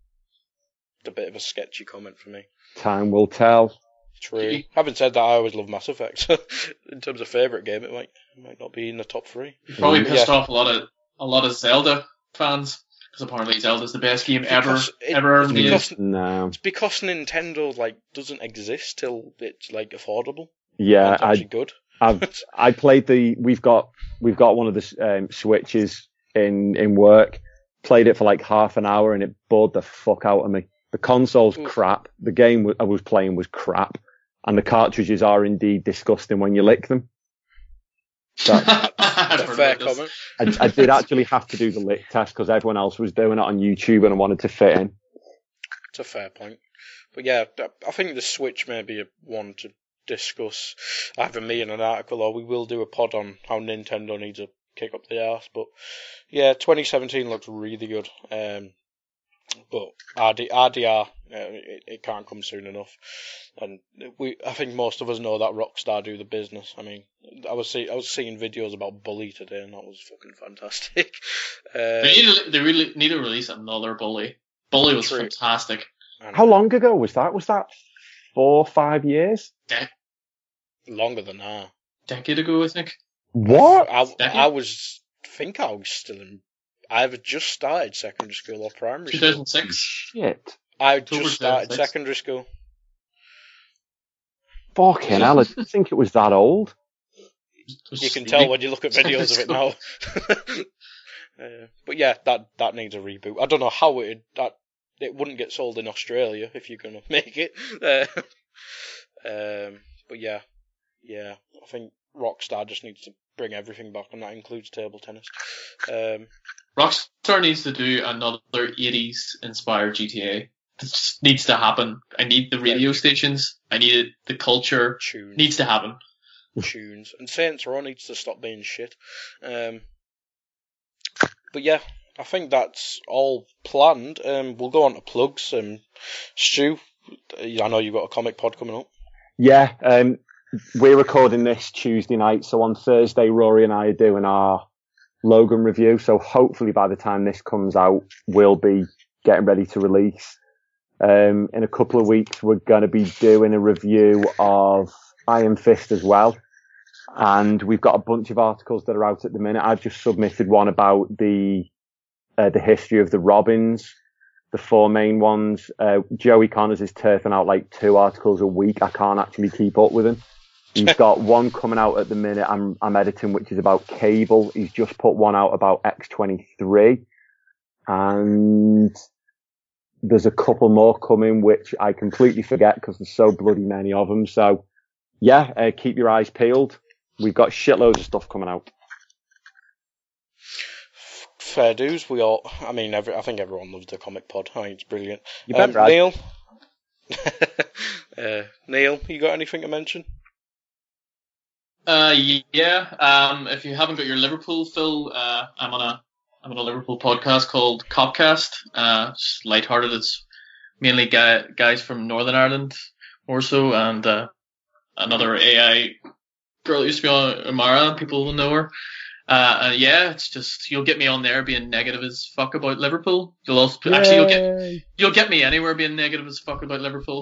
a bit of a sketchy comment for me. Time will tell. True. Having said that, I always love Mass Effect. In terms of favourite game, it might it might not be in the top three. You probably Mm. pissed Yeah. off a lot of a lot of Zelda fans because apparently Zelda's the best game ever Because it- ever it's made. because- No. It's because Nintendo like doesn't exist till it's like affordable. Yeah, It's I, actually good. I've I played the. We've got we've got one of the um, Switches in in work. Played it for like half an hour and it bored the fuck out of me. The console's Oof. crap. The game w- I was playing was crap, and the cartridges are indeed disgusting when you lick them. That, That's a fair comment. I, I did actually have to do the lick test because everyone else was doing it on YouTube and I wanted to fit in. It's a fair point. But yeah, I think the Switch may be a one to discuss, either me in an article or we will do a pod on how Nintendo needs a kick up the arse. But yeah, twenty seventeen looks really good. Um, but R D R, uh, it, it can't come soon enough. And we, I think most of us know that Rockstar do the business. I mean, I was see, I was seeing videos about Bully today, and that was fucking fantastic. Um, they, need to, they really need to release another Bully. Bully was true. Fantastic. How long ago was that? Was that four or five years? De- Longer than that. Decade ago, I think. What? I, I was, I think I was still in, I either just started secondary school or primary two thousand six. school. Shit. I just started secondary school. Fucking hell, I didn't think it was that old. You can tell when you look at videos of it now. uh, but yeah, that, that needs a reboot. I don't know how it that it wouldn't get sold in Australia if you're gonna make it. Uh, um, but yeah, yeah, I think Rockstar just needs to bring everything back, and that includes table tennis. Um, Rockstar needs to do another eighties inspired G T A. It just needs to happen. I need the radio stations. I need it. The culture tunes. Needs to happen. Tunes. And Saints Row needs to stop being shit. Um, but yeah, I think that's all planned. Um, we'll go on to plugs. Um, Stu, I know you've got a comic pod coming up. Yeah, um, we're recording this Tuesday night, so on Thursday, Rory and I are doing our Logan review. So hopefully by the time this comes out, we'll be getting ready to release. Um, in a couple of weeks, we're going to be doing a review of Iron Fist as well. And we've got a bunch of articles that are out at the minute. I've just submitted one about the uh, the history of the Robins, the four main ones. Uh, Joey Connors is turfing out like two articles a week. I can't actually keep up with him. He's got one coming out at the minute I'm, I'm editing, which is about Cable. He's just put one out about X twenty-three. And there's a couple more coming, which I completely forget because there's so bloody many of them. So yeah, uh, keep your eyes peeled. We've got shitloads of stuff coming out. Fair dues. We all, I mean, every, I think everyone loves the comic pod. I think it's brilliant. You bet, um, Brad. Neil? uh, Neil, you got anything to mention? Uh, yeah. Um, if you haven't got your Liverpool fill, uh, I'm on a I'm on a Liverpool podcast called Copcast. Uh, it's lighthearted. It's mainly guy, guys from Northern Ireland, more so, and uh, another A I girl that used to be on Amara. People will know her. Uh, and yeah, it's just you'll get me on there being negative as fuck about Liverpool. You'll also Yay. actually you'll get you'll get me anywhere being negative as fuck about Liverpool.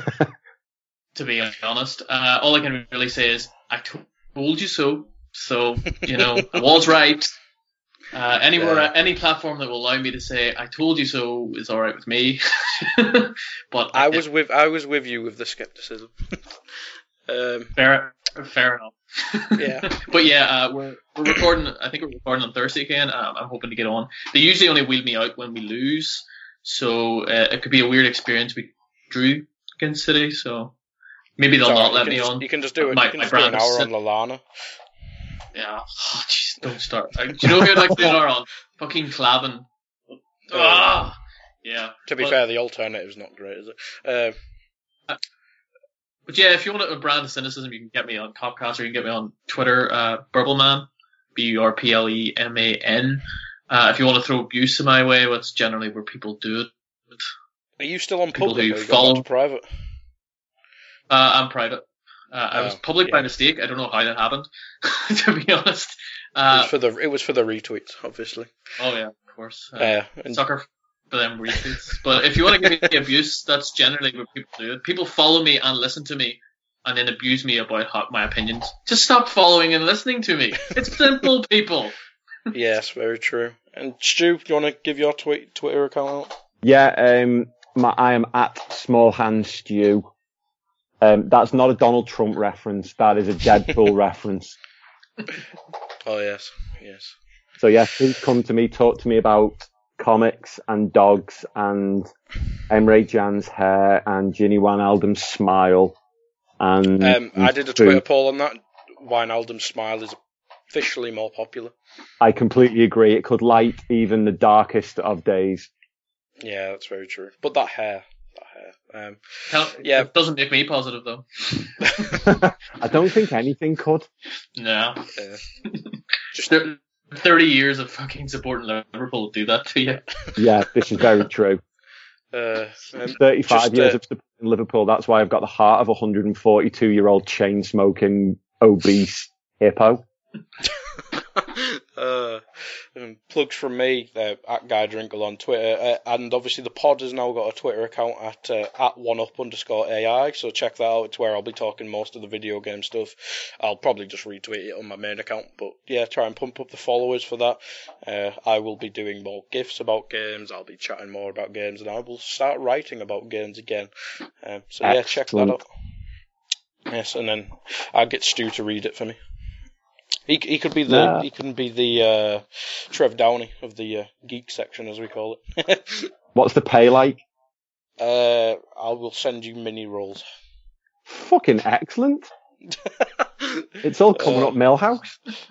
To be honest, uh, all I can really say is I told you so. So you know I was right. Uh, anywhere, yeah. any platform that will allow me to say "I told you so" is all right with me. But I was with I was with you with the skepticism. um, fair, fair enough. Yeah, but yeah, uh, we're we're recording. I think we're recording on Thursday again. Um, I'm hoping to get on. They usually only wheel me out when we lose, so uh, it could be a weird experience. We drew against City, so maybe they'll not let me just, on. You can just do it. My, you can my just do an hour sit- on Lallana. Yeah. Oh, jeez, don't start. Uh, do you know who I'd like to do an hour on? Fucking Clavin. Ah. Yeah. To be but, fair, the alternative's not great, is it? Uh, But yeah, if you want a brand of cynicism, you can get me on Copcast or you can get me on Twitter, uh, Burbleman, B U R P L E M A N. Uh, if you want to throw abuse in my way, that's generally where people do it. Are you still on people public who or are you follow, going back to private? Uh, I'm private. Uh, oh, I was public yeah. by mistake. I don't know how that happened, to be honest. it Uh, was for the it was for the retweets, obviously. Oh yeah, of course. Uh, uh, and sucker for them retweets. But if you want to give me abuse, that's generally what people do. People follow me and listen to me, and then abuse me about how, my opinions. Just stop following and listening to me. It's simple, people. Yes, very true. And Stu, do you want to give your tweet, Twitter account out? Yeah, um, my, I am at smallhandstew. Um, that's not a Donald Trump reference. That is a Deadpool reference. Oh, yes, yes. So, yeah, please come to me, talk to me about comics and dogs and Emre Can's hair and Ginny Wijnaldum's smile. And um, I did a Twitter poll on that. Wijnaldum's smile is officially more popular. I completely agree. It could light even the darkest of days. Yeah, that's very true. But that hair, that hair. Um, Can't, yeah, it doesn't make me positive though. I don't think anything could. No. Yeah. Just thirty years of fucking supporting Liverpool do that to you. Yeah, this is very true. Uh, um, thirty-five just, years uh, of supporting Liverpool. That's why I've got the heart of a one hundred forty-two-year-old chain-smoking, obese hippo. uh, um, plugs from me, uh, at Guy Drinkle on Twitter, uh, and obviously the pod has now got a Twitter account at uh, at one up underscore A I, so check that out. It's where I'll be talking most of the video game stuff. I'll probably just retweet it on my main account, but yeah, try and pump up the followers for that. Uh, I will be doing more GIFs about games, I'll be chatting more about games, and I will start writing about games again. Um, so yeah, check that out. Yes, and then I'll get Stu to read it for me. He he could be the nah. he can be the uh, Trev Downey of the uh, geek section, as we call it. What's the pay like? Uh, I will send you mini rolls. Fucking excellent. It's all coming uh, up Millhouse.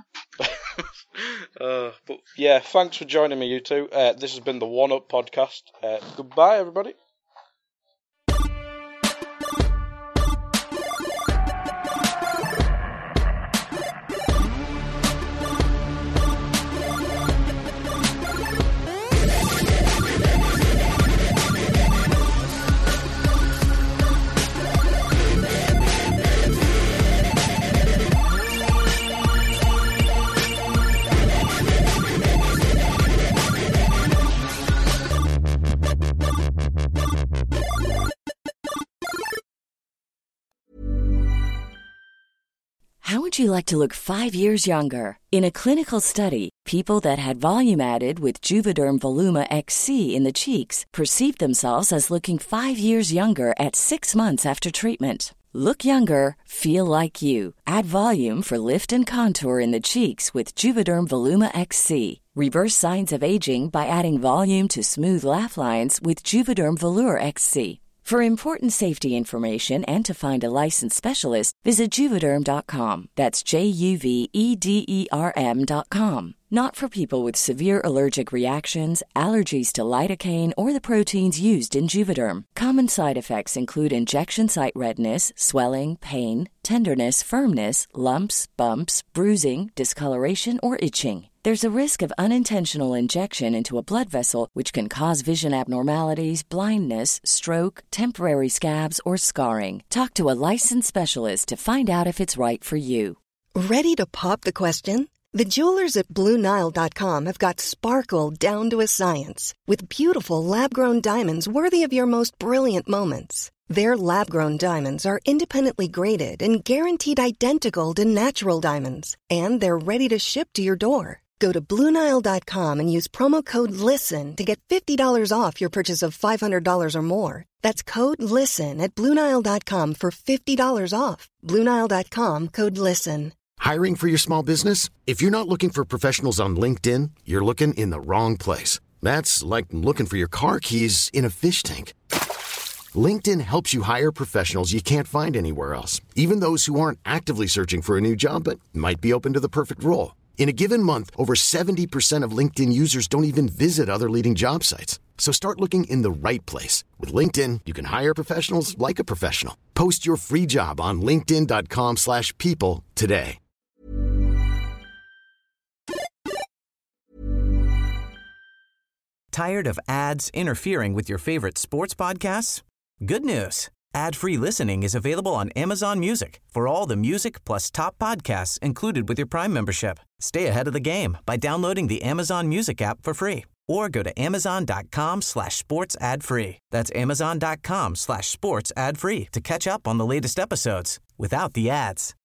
uh, but yeah, thanks for joining me, you two. Uh, this has been the One Up Podcast. Uh, goodbye, everybody. How would you like to look five years younger? In a clinical study, people that had volume added with Juvederm Voluma X C in the cheeks perceived themselves as looking five years younger at six months after treatment. Look younger, feel like you. Add volume for lift and contour in the cheeks with Juvederm Voluma X C. Reverse signs of aging by adding volume to smooth laugh lines with Juvederm Volure X C. For important safety information and to find a licensed specialist, visit Juvederm dot com. That's J U V E D E R M dot com. Not for people with severe allergic reactions, allergies to lidocaine, or the proteins used in Juvederm. Common side effects include injection site redness, swelling, pain, tenderness, firmness, lumps, bumps, bruising, discoloration, or itching. There's a risk of unintentional injection into a blood vessel, which can cause vision abnormalities, blindness, stroke, temporary scabs, or scarring. Talk to a licensed specialist to find out if it's right for you. Ready to pop the question? The jewelers at Blue Nile dot com have got sparkle down to a science with beautiful lab-grown diamonds worthy of your most brilliant moments. Their lab-grown diamonds are independently graded and guaranteed identical to natural diamonds, and they're ready to ship to your door. Go to Blue Nile dot com and use promo code LISTEN to get fifty dollars off your purchase of five hundred dollars or more. That's code LISTEN at Blue Nile dot com for fifty dollars off. Blue Nile dot com, code LISTEN. Hiring for your small business? If you're not looking for professionals on LinkedIn, you're looking in the wrong place. That's like looking for your car keys in a fish tank. LinkedIn helps you hire professionals you can't find anywhere else, even those who aren't actively searching for a new job but might be open to the perfect role. In a given month, over seventy percent of LinkedIn users don't even visit other leading job sites. So start looking in the right place. With LinkedIn, you can hire professionals like a professional. Post your free job on linkedin dot com slash people today. Tired of ads interfering with your favorite sports podcasts? Good news. Ad-free listening is available on Amazon Music for all the music plus top podcasts included with your Prime membership. Stay ahead of the game by downloading the Amazon Music app for free or go to amazon dot com slash sports ad free. That's amazon dot com slash sports ad free to catch up on the latest episodes without the ads.